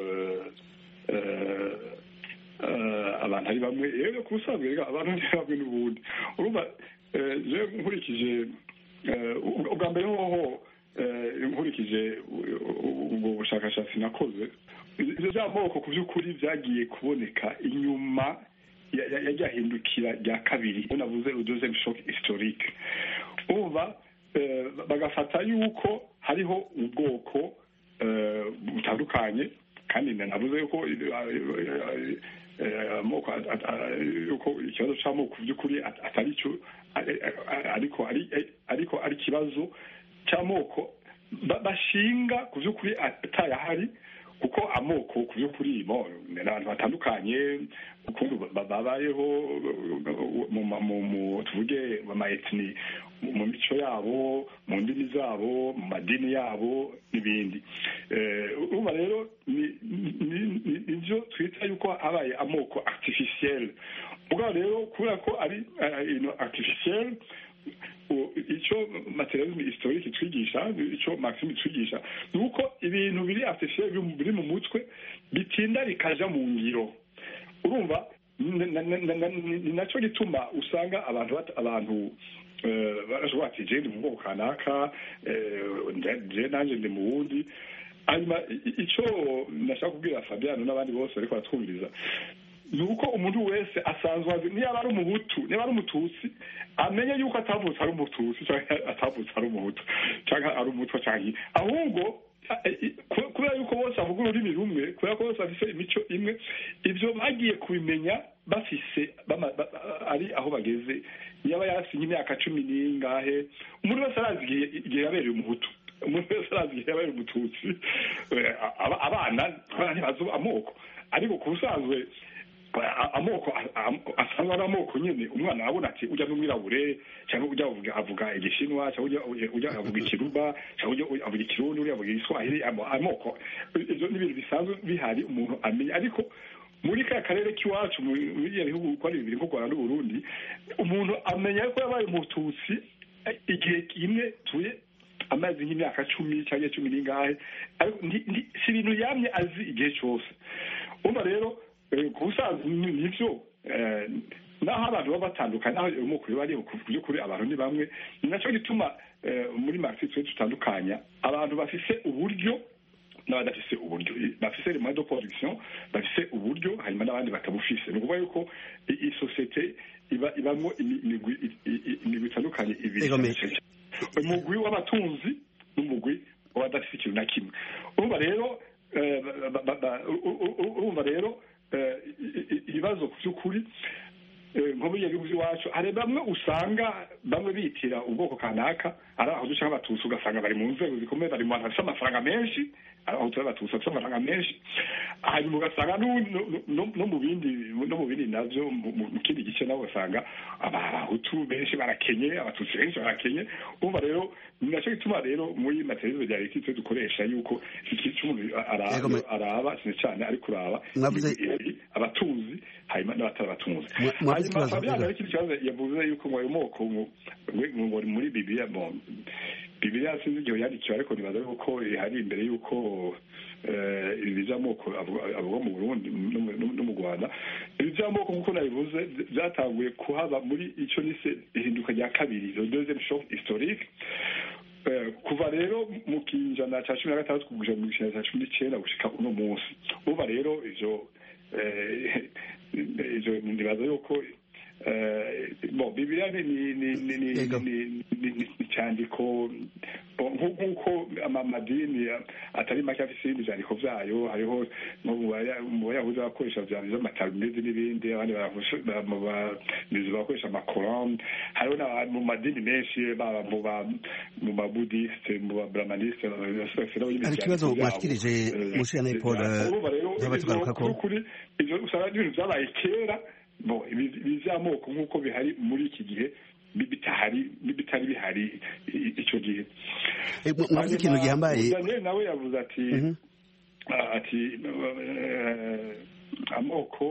abantu ari bamwe. Rero ku busanzwe abantu ari bamwe n'ubundi. Urumva je nkurikije ubwa mbere hoho nkurikije ubwo bushakashatsi nakoze, ivyo vy'amoko ku by'ukuri vyagiye kuboneka inyuma yajyahindukira rya kabiri, navuze le deuxième choc historique. Uva bagafata yuko hariho ubwoko butandukanye, kandi navuze yuko amoko yuko ikibazo c'amoko ku by'ukuri atari cyo, ariko ariko ari ikibazo cy'amoko bashinga ku by'ukuri atayahari, kuko amoko ku by'ukuri n'abantu batandukanye ukuntu babayeho mu tuvuge ma etni, mu mico yabo, mu ndimi zabo, mu madini yabo n'ibindi. Uba rero nivyo twita yuko habaye amoko artificiel. Ubwo rero kubera ko ari artificiel, icyo materialisme historique twigisha, icyo Maxime twigisha, nuko ibintu biri artificiel biri mu mutwe bitinda bikaja mu ngiro. Urumva ni nacyo gituma usanga abantu abantu barashobora ati je ndi mu bwoko kanaka, je nanje ndi mu wundi. Hanyuma icyo nashaka kubwira Fabiano n'abandi bose bariko baratwumviriza, nuko umuntu wese asanzwe azi niba ari umuhutu, niba ari umututsi, amenye yuko atavutse ari umututsi cyangwa atavutse ari umuhutu cyangwa ari umutwa cyangwa, ahubwo kubera yuko bose bavuga ururimi rumwe, kubera ko bose bafise imico imwe, ivyo bagiye kubimenya bafise ari aho bageze. Yaba yasinye imyaka cumi n'ingahe, umuntu wese arazi igihe yabereye umuhutu, umuntu wese arazi igihe yabereye umututsi. Abana ntibazi amoko, ariko ku busanzwe amoko asanzwe ari amoko nyine. Umwana abona ati ujya n'umwirabure, cyangwa ujya avuga igishinwa, cyangwa ujya avuga ikiruba, cyangwa ujya avuga ikirundi, ujya avuga igiswahili. Amoko ivyo n'ibintu bisanzwe bihari umuntu amenya, ariko muri ka karere k'iwacu muri iyo bihugu uko ari bibiri nko Rwanda n'Uburundi umuntu amenya ko yabaye umututsi igihe kimwe tuye amazi nk'imyaka cumi cyangwa cumi n'ingahe ariko si ibintu yamye azi igihe cyose umva rero ku busanzwe nivyo naho abantu baba batandukanye naho umukuru bari kuri abantu ni bamwe nacyo gituma muri marxisme twe tutandukanya abantu bafise uburyo n'abadafise uburyo bafise les moyens de production bafise uburyo hanyuma n'abandi batabufise ni ukuvuga yuko iyi societe iba ibamwo imigwi itandukanye ibiri umugwi w'abatunzi n'umugwi w'abadafise ikintu na kimwe urumva rero urumva rero ibibazo by'ukuri nko muri iyo bihugu iwacu hari bamwe usanga bamwe bitira ubwoko kanaka ari aho duca nk'abatutsi ugasanga bari mu nzego zikomeye bari mu bantu bafite amafaranga menshi ari aho turi abatutsi bafite amafaranga menshi hanyuma ugasanga no mu bindi no mu bindi navyo mu kindi gice nabo ugasanga abahutu benshi barakenye abatutsi benshi barakenye umva rero nacyo gituma rero muri materizo rya leta dukoresha yuko iki cy'umuntu araba cyane ari kuraba abatunzi hanyuma n'abatari abatunzi hanyuma Fabian ariko ikibazo yavuze yuko ngo moko ngo muri Bibiliya bon Bibiliya sinzi igihe yandikiwe ariko nibaza yuko hari imbere yuko ibi by'amoko avuga mu Burundi no mu Rwanda ibi by'amoko nk'uko nabivuze byatanguye kuhaba muri icyo nise ihinduka rya kabiri le deuxième choc historique kuva rero mu kinjana cya cumi na gatandatu kugeza mu kinjana cya cumi n'icyenda gushika uno munsi uba rero ivyo ivyo nibaza yuko bon Bibiliya ni ni ni ni icyandiko nk'uko amadini atari make afise ibyandiko vyayo hariho mu bayahuza bakoresha vy'amatalmud n'ibindi abandi bakoresha amakoran hariho mu madini menshi baba mu babudiste mu babramaniste hari ikibazo mwashikirije mushana Paul y'abatugaruka ko kuri ivyo usanga ibintu vyabaye kera bo ibi vy'amoko nk'uko bihari muri iki gihe bitahari bitari bihari icyo gihe mwavuze ikintu gihambaye Daniel nawe yavuze ati ati amoko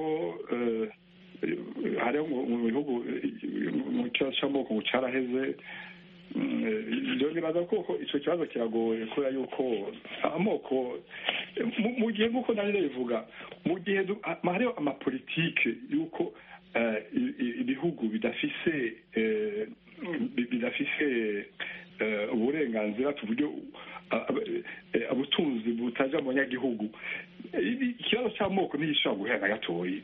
hari mu bihugu mu kibazo cy'amoko ngo caraheze ibyo nibaza ko icyo kibazo kiragoye kubera yuko amoko mu gihe nk'uko nanjye bivuga mu gihe hariho amapolitike y'uko ibihugu bidafise bidafise uburenganzira tuburyo abutunzi butaja mu banyagihugu ikibazo cy'amoko ntiyishobora guhera na gatoyi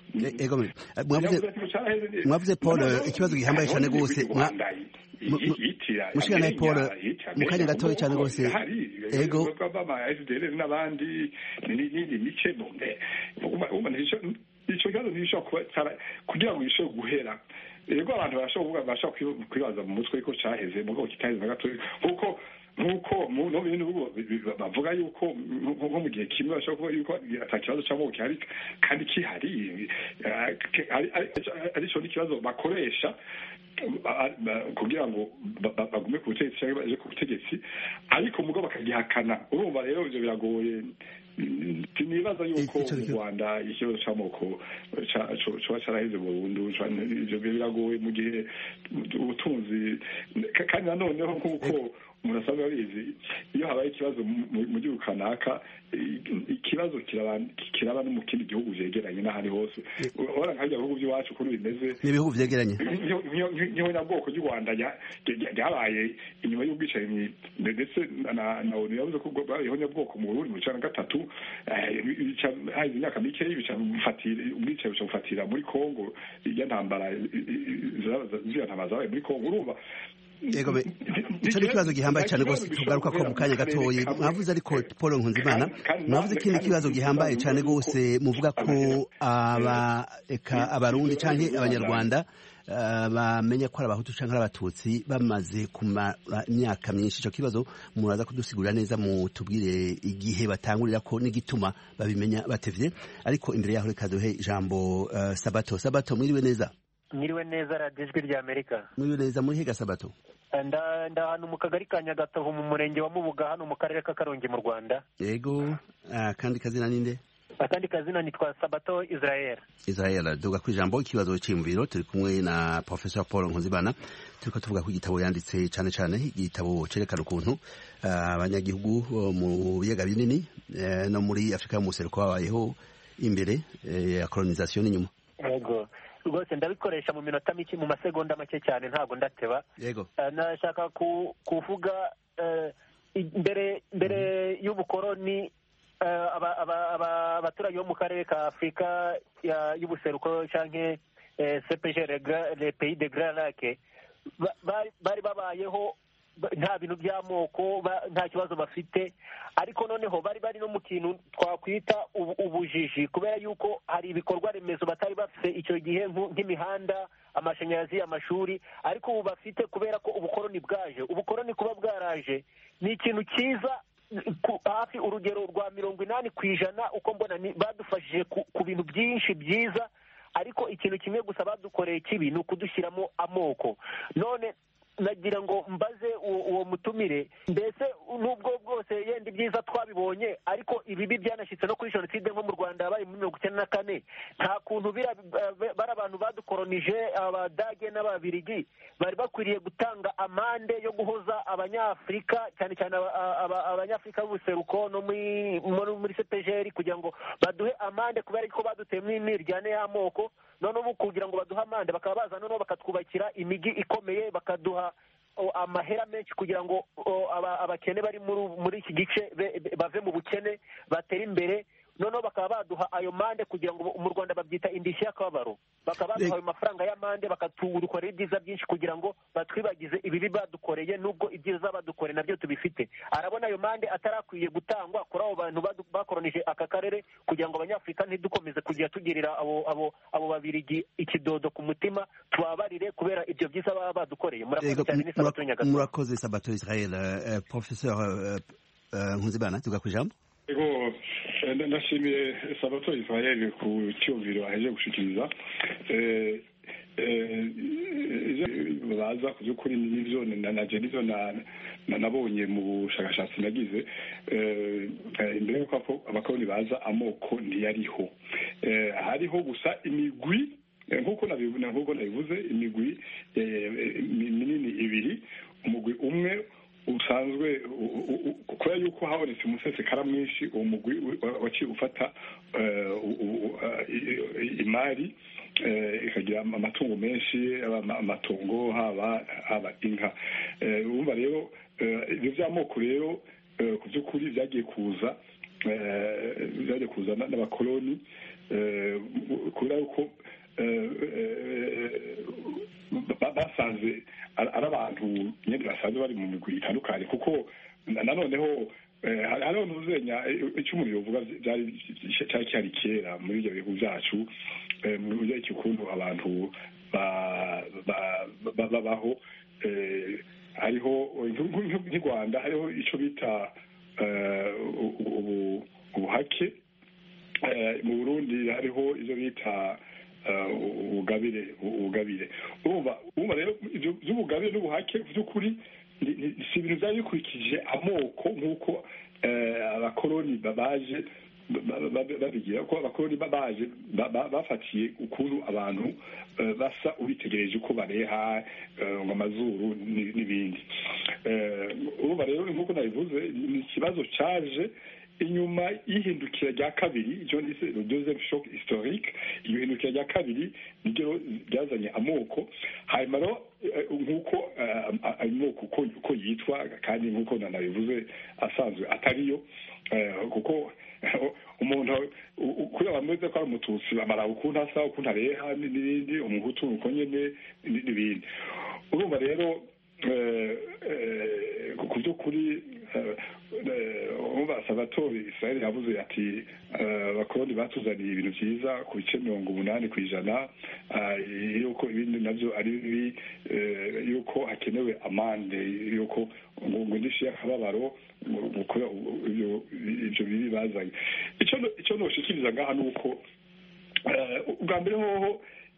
mwavuze Paul ikibazo gihambaye cyane rwose mushikana Paul mu kanya gatoya cyane rwose ego n'abandi n'indi mice icyo kibazo ntishobora kugira ngo gishobore guhera ego abantu barashobora bashobora kwibaza mu mutwe ko cyaheze mugabo kitaheze na gatoya kuko nk'uko no bintu bavuga yuko nko mu gihe kimwe bashobora kuvuga yuko ata kibazo cy'amoko gihari kandi kihari aricyo n'ikibazo bakoresha kugira ngo bagume ku butegetsi cyangwa baje ku butegetsi ariko mugabo bakagihakana urumva rero ibyo biragoye nibaza yuko mu Rwanda ikibazo cy'amoko coba caraheze burundu ivyo biragoye mu gihe ubutunzi kandi nanoneho nk'uko umuntu asanzwe abizi iyo habaye ikibazo mu gihugu kanaka ikibazo kiraba no mu kindi gihugu vyegeranye n'ahandi hose urabona nk'ibyo bihugu by'iwacu kuri bimeze n'ibihugu vyegeranye nk'ihonyabwoko ry'u Rwanda ryabaye inyuma y'ubwicanyi ndetse na onu yavuze ko ihonyabwoko mu Burundi mu cana gatatu hahize imyaka mikeyi ubwicanyi buca bufatira muri Kongo irya ntambara ziriya ntambara zabaye muri Kongo urumva Ego be ico ni kibazo gihambaye cyane rwose tugaruka ko mu kanya gatoyi mwavuze ariko Paul Nkunzimana mwavuze ikindi kibazo gihambaye cyane rwose muvuga ko aba eka abarundi canke abanyarwanda bamenya ko ari abahutu canke abatutsi bamaze kumara imyaka myinshi ico kibazo muraza kudusigurira neza mu tubwire igihe batangurira ko n'igituma babimenya batevye ariko imbere yaho reka duhe ijambo uh, Sabato Sabato mwiriwe neza Mwiriwe neza Radio Ijwi rya Amerika mwiriwe neza muri higa Sabato nda nda hano mu kagari ka Nyagatovu mu murenge wa Mubuga hano mu karere ka Karongi mu Rwanda yego uh, kandi kazina ninde akandi kazina nitwa Sabato Israel. Israel, duga ku ijambo ikibazo cy'imviro, turi kumwe na Professor Paul Nkuzimana, turiko tuvuga ku igitabo yanditse cyane cyane, igitabo cerekana ukuntu abanyagihugu mu biyaga binini no muri Afrika y'umuseruko babayeho imbere ya colonisation inyuma. Yego. Rwose ndabikoresha mu minota mike, mu masegonda make cyane, ntago ndateba. Yego. Nashaka kuvuga mbere mbere y'ubukoroni abaturage bo mu karere ka Afurika y'ubuseruko canke C P G, les pays de Grand Lac, bari babayeho nta bintu by'amoko, nta kibazo bafite, ariko noneho bari bari no mu kintu twakwita ubujiji, kubera yuko hari ibikorwa remezo batari bafite icyo gihe nk'imihanda, amashanyarazi, amashuri, ariko ubu bafite kubera ko ubukoroni bwaje. Ubukoroni kuba bwaraje ni ikintu cyiza, hafi urugero rwa mirongo inani ku ijana uko mbona badufashije ku bintu byinshi byiza, ariko ikintu kimwe gusa badukoreye kibi ni ukudushyiramo amoko. None nagira ngo mbaze uwo mutumire, mbese nubwo bwose yenda ibyiza twabibonye, ariko ibibi byanashyitse no kuri jenoside nko mu Rwanda yabaye muri mirongo icyenda na kane, nta kuntu bari abantu badukoronije Abadage n'Ababirigi bari bakwiriye gutanga amande yo guhoza Abanyafurika, cyane cyane Abanyafurika b'ubuseruko no muri C P G R, kugira ngo baduhe amande kubera ko baduteyemo imiryane y'amoko. None ubu kugira ngo baduhe amande bakaba baza noneho bakatwubakira imigi ikomeye, bakaduha amahera menshi kugira ngo abakene bari muri iki gice bave mu bukene, batere imbere. Noneho bakaba baduha ayo mande kugira ngo mu Rwanda babyita indishyi y'akababaro, bakaba baduha ayo mafaranga y'amande, bakatudukorera ibyiza byinshi kugira ngo batwibagize ibibi badukoreye, nubwo ibyiza badukoreye nabyo tubifite. Arabona ayo mande atarakwiye gutangwa kuri abo bantu bakoronije aka karere, kugira ngo Abanyafurika ntidukomeze kujya tugirira abo abo abo Babirigi ikidodo ku mutima, tubabarire kubera ibyo byiza baba badukoreye. Murakoze cyane. Ni Sabato Nyagato. Murakoze Sabato Israel. Professeur Nkuzimana, tuga ku ijambo. Ego, ndashimiye Sabato Israel ku cyumviro aheje gushikiriza. baza ku by'ukuri n'ibyo naje n'ibyo nabonye mu bushakashatsi nagize. Imbere y'uko abakoroni baza, amoko ntiyariho, hariho gusa imigwi, nk'uko nabivuze, imigwi minini ibiri. Umugwi umwe usanzwe kubera yuko habonetse umusesekara mwinshi, uwo mugwi waciye ufata imari, ikagira amatungo menshi, amatongo, haba haba inka. Urumva rero ibyo by'amoko rero ku by'ukuri byagiye kuza byagiye kuza n'abakoloni, kubera yuko basanze ari abantu nyine basanzwe bari mu migwi itandukanye, kuko nanoneho hariho n'uzenya icyo umuntu yovuga cyari cyari kera muri ibyo bihugu byacu, mu buryo ukuntu abantu babaho. Hariho nk'i Rwanda hariho icyo bita ubuhake, mu Burundi hariho ibyo bita ubugabire ubugabire urumva urumva rero ibyo by'ubugabire n'ubuhake by'ukuri si ibintu byari bikurikije amoko nk'uko abakoloni babaje babigira, ko abakoloni babaje bafatiye ukuntu abantu basa ubitegereje uko bareha ngo amazuru n'ibindi. Urumva rero nk'uko nabivuze, ni ikibazo cyaje inyuma y'ihindukira rya kabiri, icyo ndise le deuxième choc historique. Iyo hindukira rya kabiri niryo ryazanye amoko, hanyuma rero nk'uko amoko uko yitwa, kandi nk'uko nanabivuze asanzwe atariyo, kuko umuntu kuri abameze ko ari umututsi bamara ukuntu asa, ukuntu areha n'ibindi, umuhutu uko nyene n'ibindi. Urumva rero ku by'ukuri umva Sabato Israel yavuze ati abakoloni batuzaniye ibintu byiza ku bice mirongo umunani ku ijana, yuko ibindi nabyo ari bibi, yuko hakenewe amande, yuko ngo indishyi y'akababaro gukora ibyo bibi bazanye. Icyo noshikiriza ngaha ni uko ubwa mbere hoho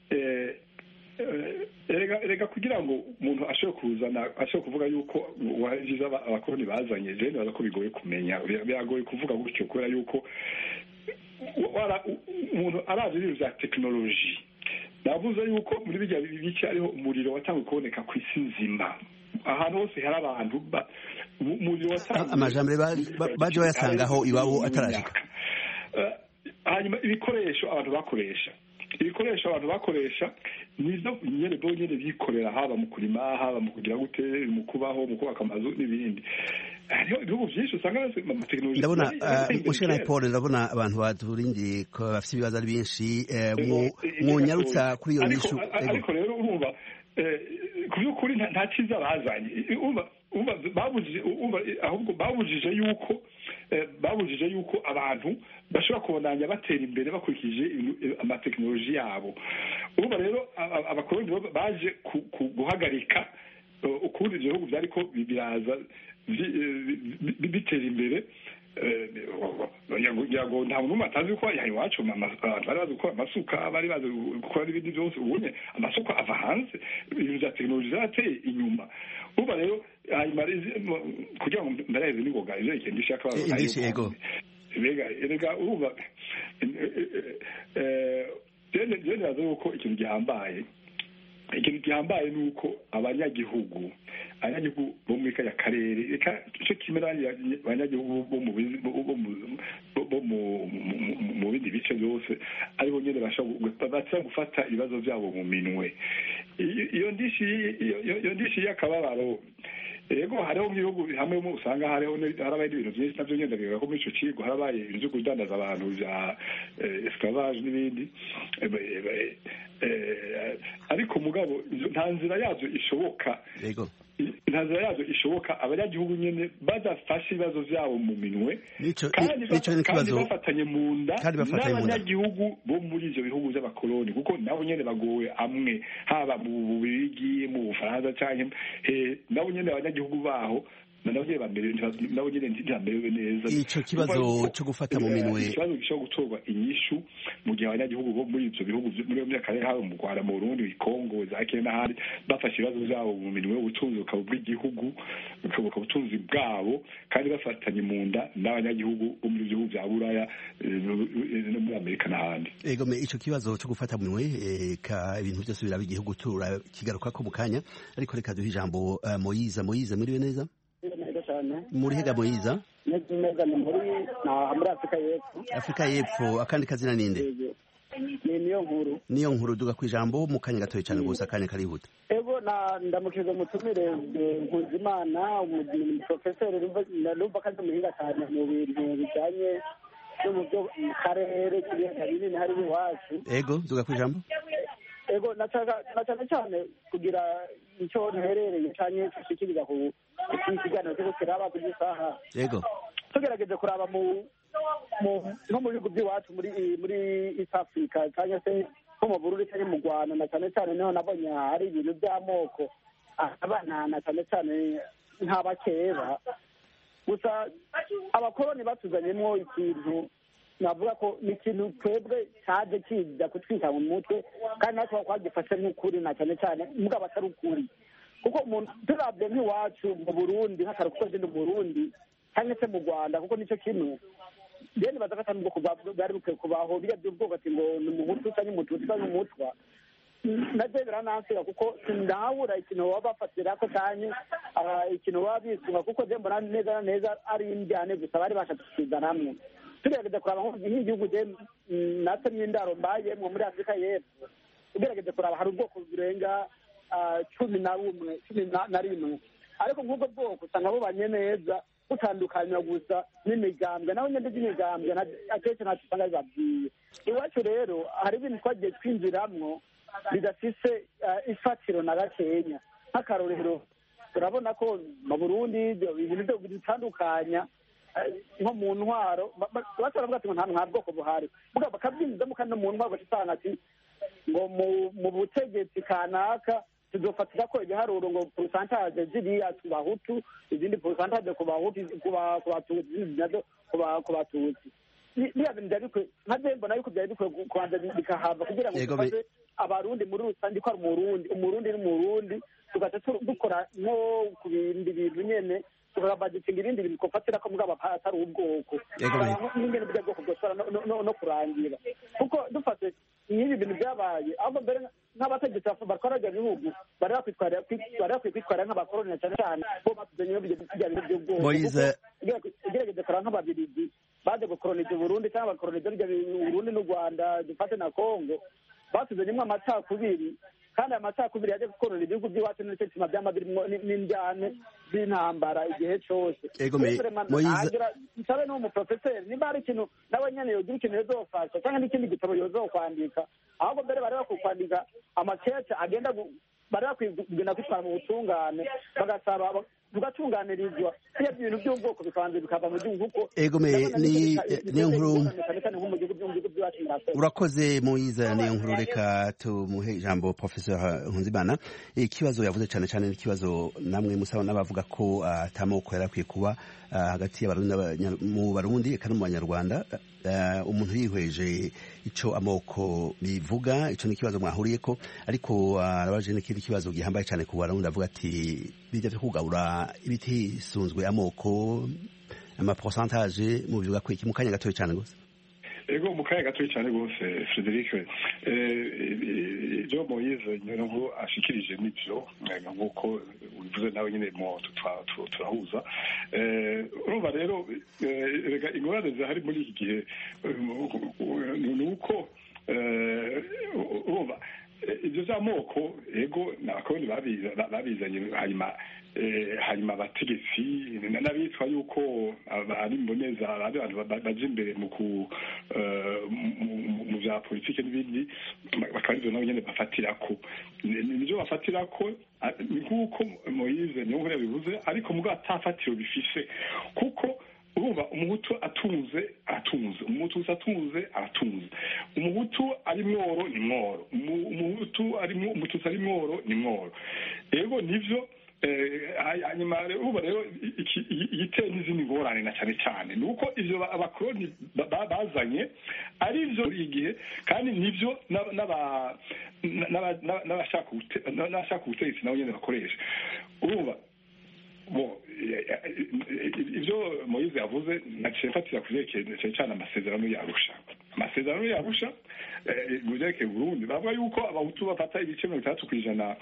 erega kugira ngo umuntu ashobore kuzana ashobore kuvuga yuko wagize abakoloni bazanye, je nibaza ko bigoye kumenya, biragoye kuvuga gutyo, kubera yuko umuntu arazi ibintu bya tekinoloji navuze yuko muri bijya bice ariho umuriro watangiye kuboneka ku isi nzima ahantu hose hari abantu umuriro watangiye amajambere baje bayasangaho iwabo atarashika hanyuma ibikoresho abantu bakoresha ibikoresho abantu bakoresha nizo nyene bo nyene bikorera haba mu kurima haba mu kugira gute mu kubaho mu kubaka amazu n'ibindi hariho ibihugu byinshi usanga amatekinoloji ndabona mushana Paul ndabona abantu baturindiye ko bafite ibibazo ari byinshi mu nyarutsa kuri iyo nyishu ariko rero urumva ku by'ukuri nta cyiza bazanye babujije ahubwo babujije yuko babujije yuko abantu bashobora kubonanya batera imbere bakurikije amatekinoloji yabo urumva rero abakoloni baje guhagarika ukundi ibyo bihugu byariko biraza bitera imbere yago nta muntu atazi ko yayi wacu bari bazi gukora amasuka bari bazi gukora ibindi byose ubunye amasuka ava hanze ibintu bya tekinoloji zateye inyuma uba rero kugira ngo ndareze n'ingoga ivyo ikintu ishaka yego rega rega uba jene jene azo uko ikintu gihambaye ikintu gihambaye nuko abanyagihugu abanyagihugu bo muri kaya karere reka cyo kimeranye abanyagihugu bo mu bo mu bindi bice byose aribo nyene basha gufata ibibazo byabo mu minwe iyo ndishi iyo ndishi yakababaro ego hariho ibihugu hamwe mu usanga hariho harabaye ibintu byinshi navyo nyenda biga ko muri ico kigo harabaye ibintu byo kudandaza abantu bya esclavage n'ibindi ariko mugabo nta nzira yazo ishoboka ego nta nzira yazo ishoboka abanyagihugu nyene badafashe ibibazo vyabo mu minwe kandi bafatanye mu nda n'abanyagihugu bo muri ivyo bihugu vy'abakoloni kuko nabo nyene bagowe amwe haba mu Bubirigi mu Bufaransa canke nabo nyene abanyagihugu baho nabo nyene bamere nabo nyene ntibamerewe neza ico kibazo cyo gufata mu minwe ikibazo gishobora gutorwa inyishu mu gihe abanyagihugu bo muri ivyo bihugu muri iyo myaka haba mu Rwanda mu Burundi Kongo za Kenya n'ahandi bafashe ibibazo vyabo mu minwe ubutunzi bukaba bw'igihugu bukabuka ubutunzi bwabo kandi bafatanye mu nda n'abanyagihugu bo muri bihugu vya Buraya no muri Amerika n'ahandi ego me ico kibazo cyo gufata mu minwe ka ibintu byose biraba igihugu tura kigaruka ko mu kanya ariko reka duhe ijambo Moyiza Moyiza muriwe neza muri hega Moyiza neza ni muri na muri Afrika y'Epfo Afrika y'Epfo akandi kazina ninde ni niyo nkuru niyo nkuru duga kwijambo mu kanya gatoye cyane gusa kanya karihuta ego na ndamukiza mutumire Nkuzimana umudini professor numva kandi muhinga cyane mu bintu bijanye no mu byo karere kiriya binini hari iwacu ego duga kwijambo ego nataka nataka cyane kugira icyo nherereye cyane cyishikiriza ku ikiganiro cyo kiraba ku gisaha yego tugerageze kuraba mu no mu bihugu by'iwacu muri muri East Africa cyangwa se nko mu Burundi cyangwa mu Rwanda na cyane cyane niho nabonye hari ibintu by'amoko abana na cyane cyane nk'abakeba gusa abakoloni batuzanyemo ikintu navuga ko ni ikintu twebwe cyaje kiza kutwika mu mutwe kandi natwe twagifashe nk'ukuri na cyane cyane mugabo atari ukuri kuko umuntu turabye nk'iwacu mu Burundi nk'akaruko ndi mu Burundi cyangwa se mu Rwanda kuko nicyo kintu bene bazakata n'ubwo bwari bukwiye kubaho bijya by'ubwoko ati ngo ni umuhutu cyangwa umututsi cyangwa umutwa nabyo biranansira kuko ndabura ikintu baba bafatira ko cyane ikintu baba bisunga kuko je mbona neza na neza ari imbyane gusa bari bashatse kuzana hamwe tugerageza kuraba nk'igihugu je natwe n'indaro mbayemwo muri Afrika y'Epfo tugerageza kuraba hari ubwoko burenga cumi na bumwe cumi na rimwe ariko nk'ubwo bwoko usanga bubanye neza butandukanywa gusa n'imigambwe naho nyine by'imigambwe akenshi ntacyo usanga bibabwiye iwacu rero hari ibintu twagiye twinjiramwo bidafise ifatiro na gakenya nk'akarorero turabona ko mu Burundi ibintu byo bitandukanya nko mu ntwaro bashobora kuvuga ati ngo nta bwoko buhari mugabo bakabyinjizamo kandi no mu ntwaro bacisanga ati ngo mu butegetsi kanaka tuzofatira ko ibiharuro ngo pourcentage ziriya ku bahutu izindi pourcentage ku bahutu ku batutsi nazo ku batutsi niya bintu byarikwe nka dembo nayo byari bikwiye kubanza bikahava kugira ngo dufashe abarundi muri rusange ko ari umurundi umurundi n'umurundi tugaca dukora nko ku bindi bintu nyene tukabagitinga ibindi bintu twofatira ko mugabo atari ubwoko n'ingene burya bwoko bwoshobora no kurangira kuko dufate nk'ibi bintu byabaye ahubwo mbere nk'abategetsi batwara ibyo bihugu bari bakwiye kwitwara nk'abakoroni cyane cyane bo batuzanye bya bintu by'ubwoko ugerageze kuraba nk'ababirigi baje gukoronija uburundi cyangwa bakoronija uburundi n'u rwanda dufate na kongo batuzanyemo amacakubiri kandi aya macakubiri yaje gukorera ibihugu by'iwacu n'icyo bituma byama birimo n'indyane z'intambara igihe cyose nsabe n'umuprofeseri niba hari ikintu nawe nyene yogira ikintu yozofasha cyangwa n'ikindi gitabo yozokwandika ahubwo mbere bari bakwiye kwandika amakece agenda bari bakwiye kugenda kwitwara mu butungane bagasaba bugatunganirizwa iyo ibintu by'ubwoko bikabanza bikava mu gihugu kuko niyo nkuru urakoze Moise niyo nkuru reka tumuhe ijambo Professeur Nkunzimana ikibazo yavuze cyane cyane n'ikibazo namwe musaba n'abavuga ko atamoko yarakwiye kuba hagati y'abarundi mu barundi eka no mu banyarwanda umuntu yihweje ico amoko bivuga ico ni kibazo mwahuriyeko ariko arabaje n'ikindi kibazo gihambaye cyane ku barundi avuga ati bijya byo kugabura ibiti sunzwe amoko ama pourcentage mu bivuga ko iki mukanya gatoye cyane gose ego mukanya gatoye cyane gose Frederic jo Moise nyero ashikirije n'ivyo nk'uko ubivuze nawe nyine mo turahuza urumva rero rega ingorane zahari muri iki gihe ni uko urumva ibyo by'amoko ego n'abakoroni babizanye hanyuma hanyuma abategetsi n'abitwa yuko ari mboneza ari abantu baje imbere mu mu bya politike n'ibindi bakaba ibyo nabo nyine bafatirako nibyo bafatirako nk'uko Moise niyo nkuru yabivuze ariko mubwo atafatiro bifise kuko urumva umuhutu atunze atunze umuhutu atunze aratunze umuhutu ari mworo ni mworo umuhutu ari umututsi ari mworo ni mworo ego nivyo hanyuma ubu rero igiteye n'izindi ngorane na cyane cyane ni uko ivyo abakoroni bazanye ari byo buri gihe kandi nivyo n'abashaka ubutegetsi nabo nyene bakoresha urumva bo ivyo Moise yavuze naciye mfatira kuvyerekeye cyane amasezerano yarusha amasezerano yarusha mu vyerekeye Burundi bavuga yuko abahutu bafata ibice mirongo itandatu kw'ijana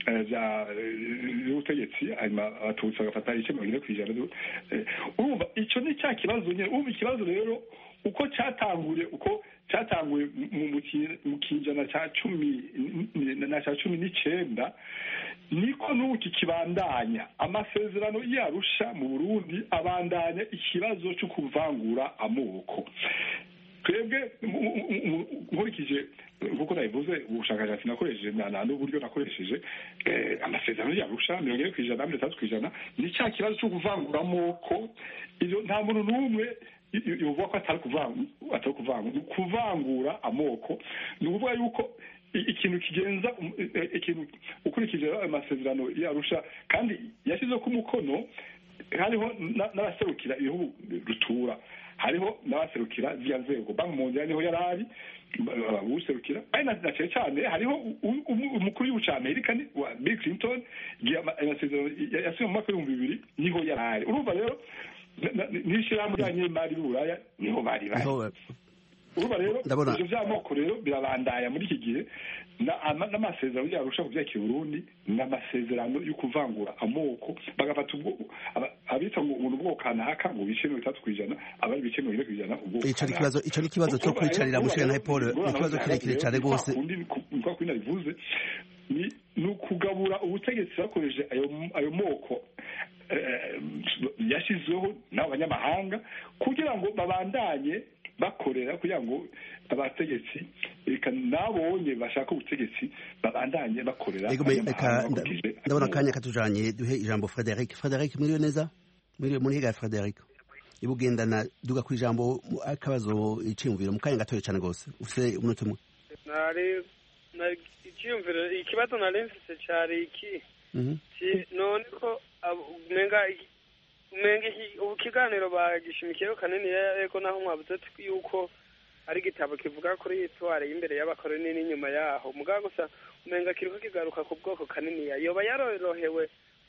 vy'ubutegetsi hanyuma abatutsi bagafata ibice mirongo ine kw'ijana urumva ico ni cya kibazo nyene urumva ikibazo rero uko cyatanguye uko cyatanguye mu kijana cya cumi na cya cumi n'icenda niko n'ubu kikibandanya amasezerano yarusha mu Burundi abandanya ikibazo cyo kuvangura amoko twebwe nkurikije nkuko nabivuze ubushakashatsi nakoresheje n'uburyo nakoresheje amasezerano yarusha mirongo ine kw'ijana mirongo itandatu kw'ijana ni cya kibazo cyo kuvangura amoko nta muntu n'umwe yovuga ko atari kuvangura kuvangura amoko ni ukuvuga yuko ikintu kigenza ikintu ukurikije amasezerano yarusha kandi yashyizeho ku mukono hariho n'abaserukira ibihugu rutura hariho n'abaserukira ziriya nzego banki mondiale niho yari ari userukira ari na cyane cyane hariho umukuru w'igihugu cya Amerika wa Bill Clinton amasezerano yasinywe mu mwaka w'ibihumbi bibiri niho yari ari urumva rero n'ishyirahamwe ry'abanyemari b'uburaya niho bari bari urumva rero ivyo vy'amoko rero birabandaya muri iki gihe n'amasezerano yarusha kuvyakira Burundi n'amasezerano yo kuvangura amoko bagafata abita ngo ubuntu bwo kanaka ngo bice mirongo itatu kw'ijana abari ibice mirongo ine kw'ijana ico ni kibazo ico ni kibazo cyo kwicarira mushana Paul ikibazo kirekire cyane rwose nko kwina bivuze ni ukugabura ubutegetsi bakoresheje ayo moko yashizweho n'abanyamahanga kugira ngo babandanye bakorera kugira ngo abategetsi reka nabonye bashaka ubutegetsi babandanye bakorera ndabona kanya katujanye duhe ijambo Frederic Frederic mwiriwe neza mwiriwe muri higa Frederic ibugendana duga ku ijambo akabazo iciyumviro mu kanya gatoye cyane gose ufite umunota umwe nari nari iciyumviro ikibazo narenze cyari iki none ko menga menga ukiganiro bagishimikiyeho kanini yego naho mwabuze yuko ari igitabo kivuga kuri histoire y'imbere y'abakoroni n'inyuma yaho muga gusa umenga kiriko kigaruka ku bwoko kanini yoba yarorohewe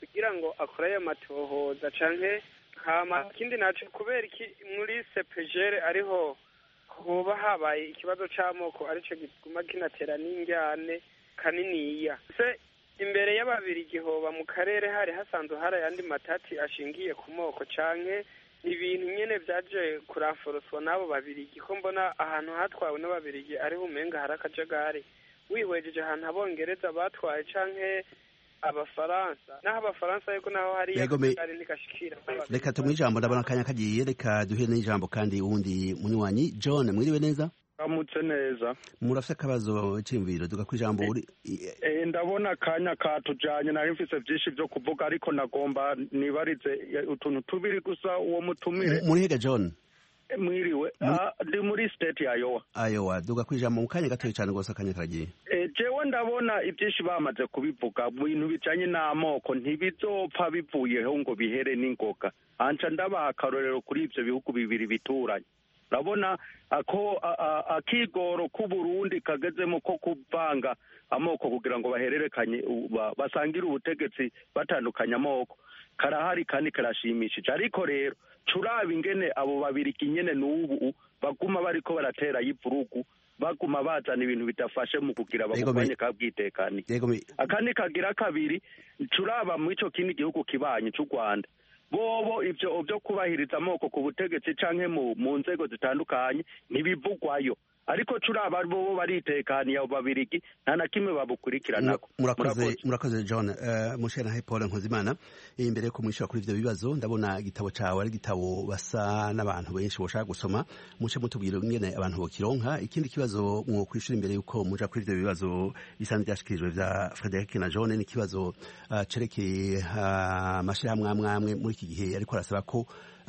kugira ngo akore ayo matohoza canke hama ikindi naco kubera iki muri sepejere ariho hoba habaye ikibazo c'amoko arico gituma kinatera n'injyane kaniniya se imbere y'ababiri gihoba mu karere hari hasanzwe hari ayandi matati ashingiye ku moko canke ibintu nyene vyaje kuranforoswa n'abo babirigi ko mbona ahantu hatwawe n'ababirigi ariho umenga hari akajagari wihwejeje ahantu abongereza batwaye canke abafaransa naho abafaransa yuko naho hari akajagari ntikashikira reka tumuhe ijambo ndabona akanya kagiye reka duhe n'ijambo kandi uwundi munywanyi John mwiriwe neza amutse neza murafite akabazo cy'imviro duga ku ijambo uri eh ndabona akanya katujanye nari mfise byinshi byo kuvuga ariko nagomba nibarize utuntu tubiri gusa uwo mutumire muri hega John mwiriwe ndi muri state ya Iowa Iowa duga ku ijambo mu kanya gatoye cyane gose akanya karagiye eh jewe ndabona ibyinshi bamaze kubivuga bintu bijanye n'amoko ntibizopfa bivuyeho ngo bihere n'ingoga anca ndabaha akarorero kuri ivyo bihugu bibiri bituranye urabona ako akigoro ku Burundi kagezemo ko kuvanga amoko kugira ngo bahererekanye basangire ubutegetsi batandukanya amoko karahari kandi karashimishije ariko rero curaba ingene abo babiri kinyene n'ubu baguma bariko baratera yivurugu baguma bazana ibintu bidafashe mu kugira bagumanye kabwitekani akandi kagira kabiri curaba mu ico kindi gihugu kibanye cy'u Rwanda bobo ivyo byo kubahiriza amoko ku butegetsi canke mu mu nzego zitandukanye ntibivugwayo ariko curaba bobo baritekaniye abo babirigi nta na kimwe babukurikiranako murakoze murakoze John uh, mushera he Paul Nkuzimana imbere ko mwishura kuri ivyo bibazo ndabona igitabo cawe ari igitabo basa n'abantu benshi boshaka gusoma muce mutubwira ingene abantu bokironka ikindi kibazo mwo kwishura imbere yuko muja kuri ivyo bibazo bisanzwe byashikirijwe vya Frederic na John ni kibazo uh, cerekeye amashirahamwe uh, amwe muri iki gihe ariko arasaba ko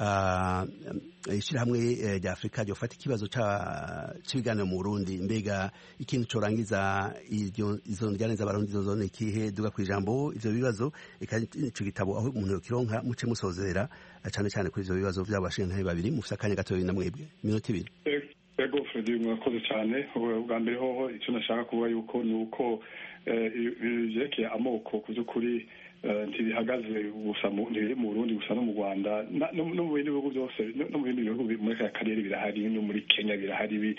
ishirahamwe rya Afrika ryofata ikibazo cy'ibiganiro mu Burundi mbega ikintu corangiza izo njyane z'abarundi zozone kihe duga ku ijambo ivyo bibazo ico gitabo aho umuntu yokironka muce musozera cyane cyane kuri ivyo bibazo by'abashinzwe babiri mufite akanya gato na mwebwe minota ibiri ego Freddy mwakoze cyane ubwa mbere hoho icyo nashaka kuvuga yuko ni uko byerekeye amoko kuzukuri ntibihagaze gusa ntibiri mu Burundi gusa no mu Rwanda no mu bindi bihugu byose no mu bindi bihugu muri aka karere birahari no muri Kenya birahari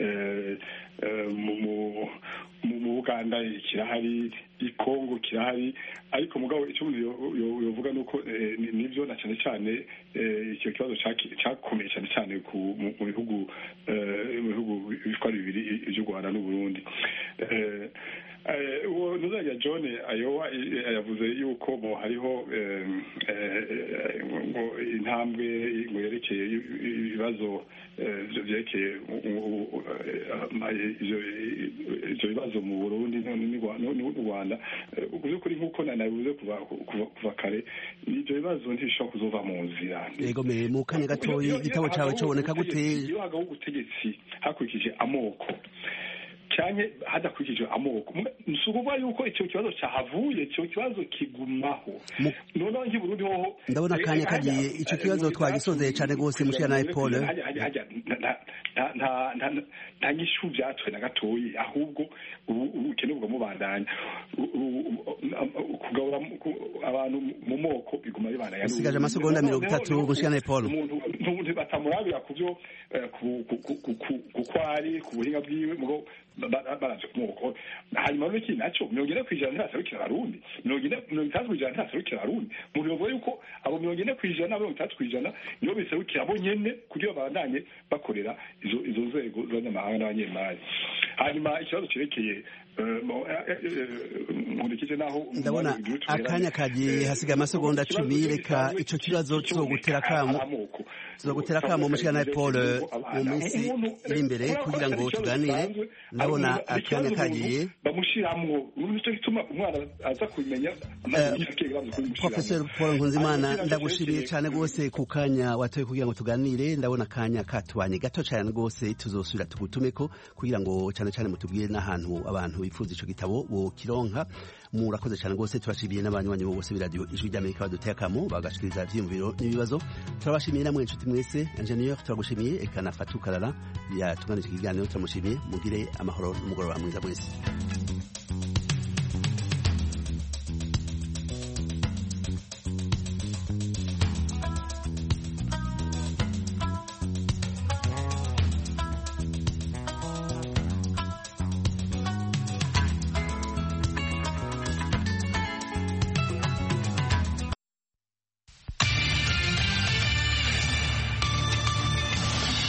mu Uganda kirahari i Congo kirahari ariko mugabo icyo umuntu yovuga nuko nivyo na cyane cyane icyo kibazo cyakomeye cyane cyane mu bihugu mu bihugu bitwara bibiri by'u Rwanda n'u Burundi uwo nuzajya John Iowa yavuze yuko mo hariho ngo intambwe ngo yerekeye ibibazo byerekeye ivyo bibazo mu Burundi n'u Rwanda kuri nk'uko nanabivuze kuva kare ivyo bibazo ntibishobora kuzova mu nzira yego me mu kanya gatoyi igitabo cawe coboneka gute iyo hagaho ubutegetsi hakurikije amoko cyane hadakurikije amoko nsukuvuga yuko icyo kibazo cyahavuye icyo kibazo kigumaho noneho ngi Burundi hoho ndabona akanya kagiye icyo kibazo twagisozeye cyane gose mushira na Paul nta nyishu byatwe na gatoyi ahubwo ubukene bwo mubandanya kugabura abantu mu moko biguma bibandanya usigaje amasegonda mirongo itatu mushira na Paul umuntu batamurabira kuvyo kukwari ku buhinga bwiwe mugo baraje kumoko hanyuma n'iki naco mirongo ine kwijana ntasarukira abarundi mirongo ine mirongo itatu kwijana ntasarukira abarundi umuntu yovuga yuko abo mirongo ine kwijana mirongo itatu kwijana niyo bisarukira abo nyene kugira babandanye bakorera izo izo nzego z'abanyamahanga n'abanyemari hanyuma ikibazo kirekeye ndabona akanya kagiye hasigaye amasegonda cumi reka ico kibazo tuzogutera kamo tuzogutera kamo mushikana Paul mu minsi iri imbere kugira ngo tuganire ndabona akanya kagiye bamushiramwo n'icyo gituma umwana aza kumenya Professor Paul Nkuzimana ndagushimiye cyane gose ku kanya watoye kugira ngo tuganire ndabona akanya katubanye gato cyane gose tuzosubira tugutumeko kugira ngo cyane cyane mutubwire n'ahantu abantu bifuza ico gitabo bo kironka murakoze cyane gose turashimiye n'abanywanyi bose b'iradio ijwi ry'Amerika baduteye akamo bagashikiriza ivyiyumviro n'ibibazo turabashimiye namwe inshuti mwese ingenieur turagushimiye ekana Fatou Kalala ya tuganije ikiganiro turamushimiye mugire amahoro n'umugoroba mwiza mwese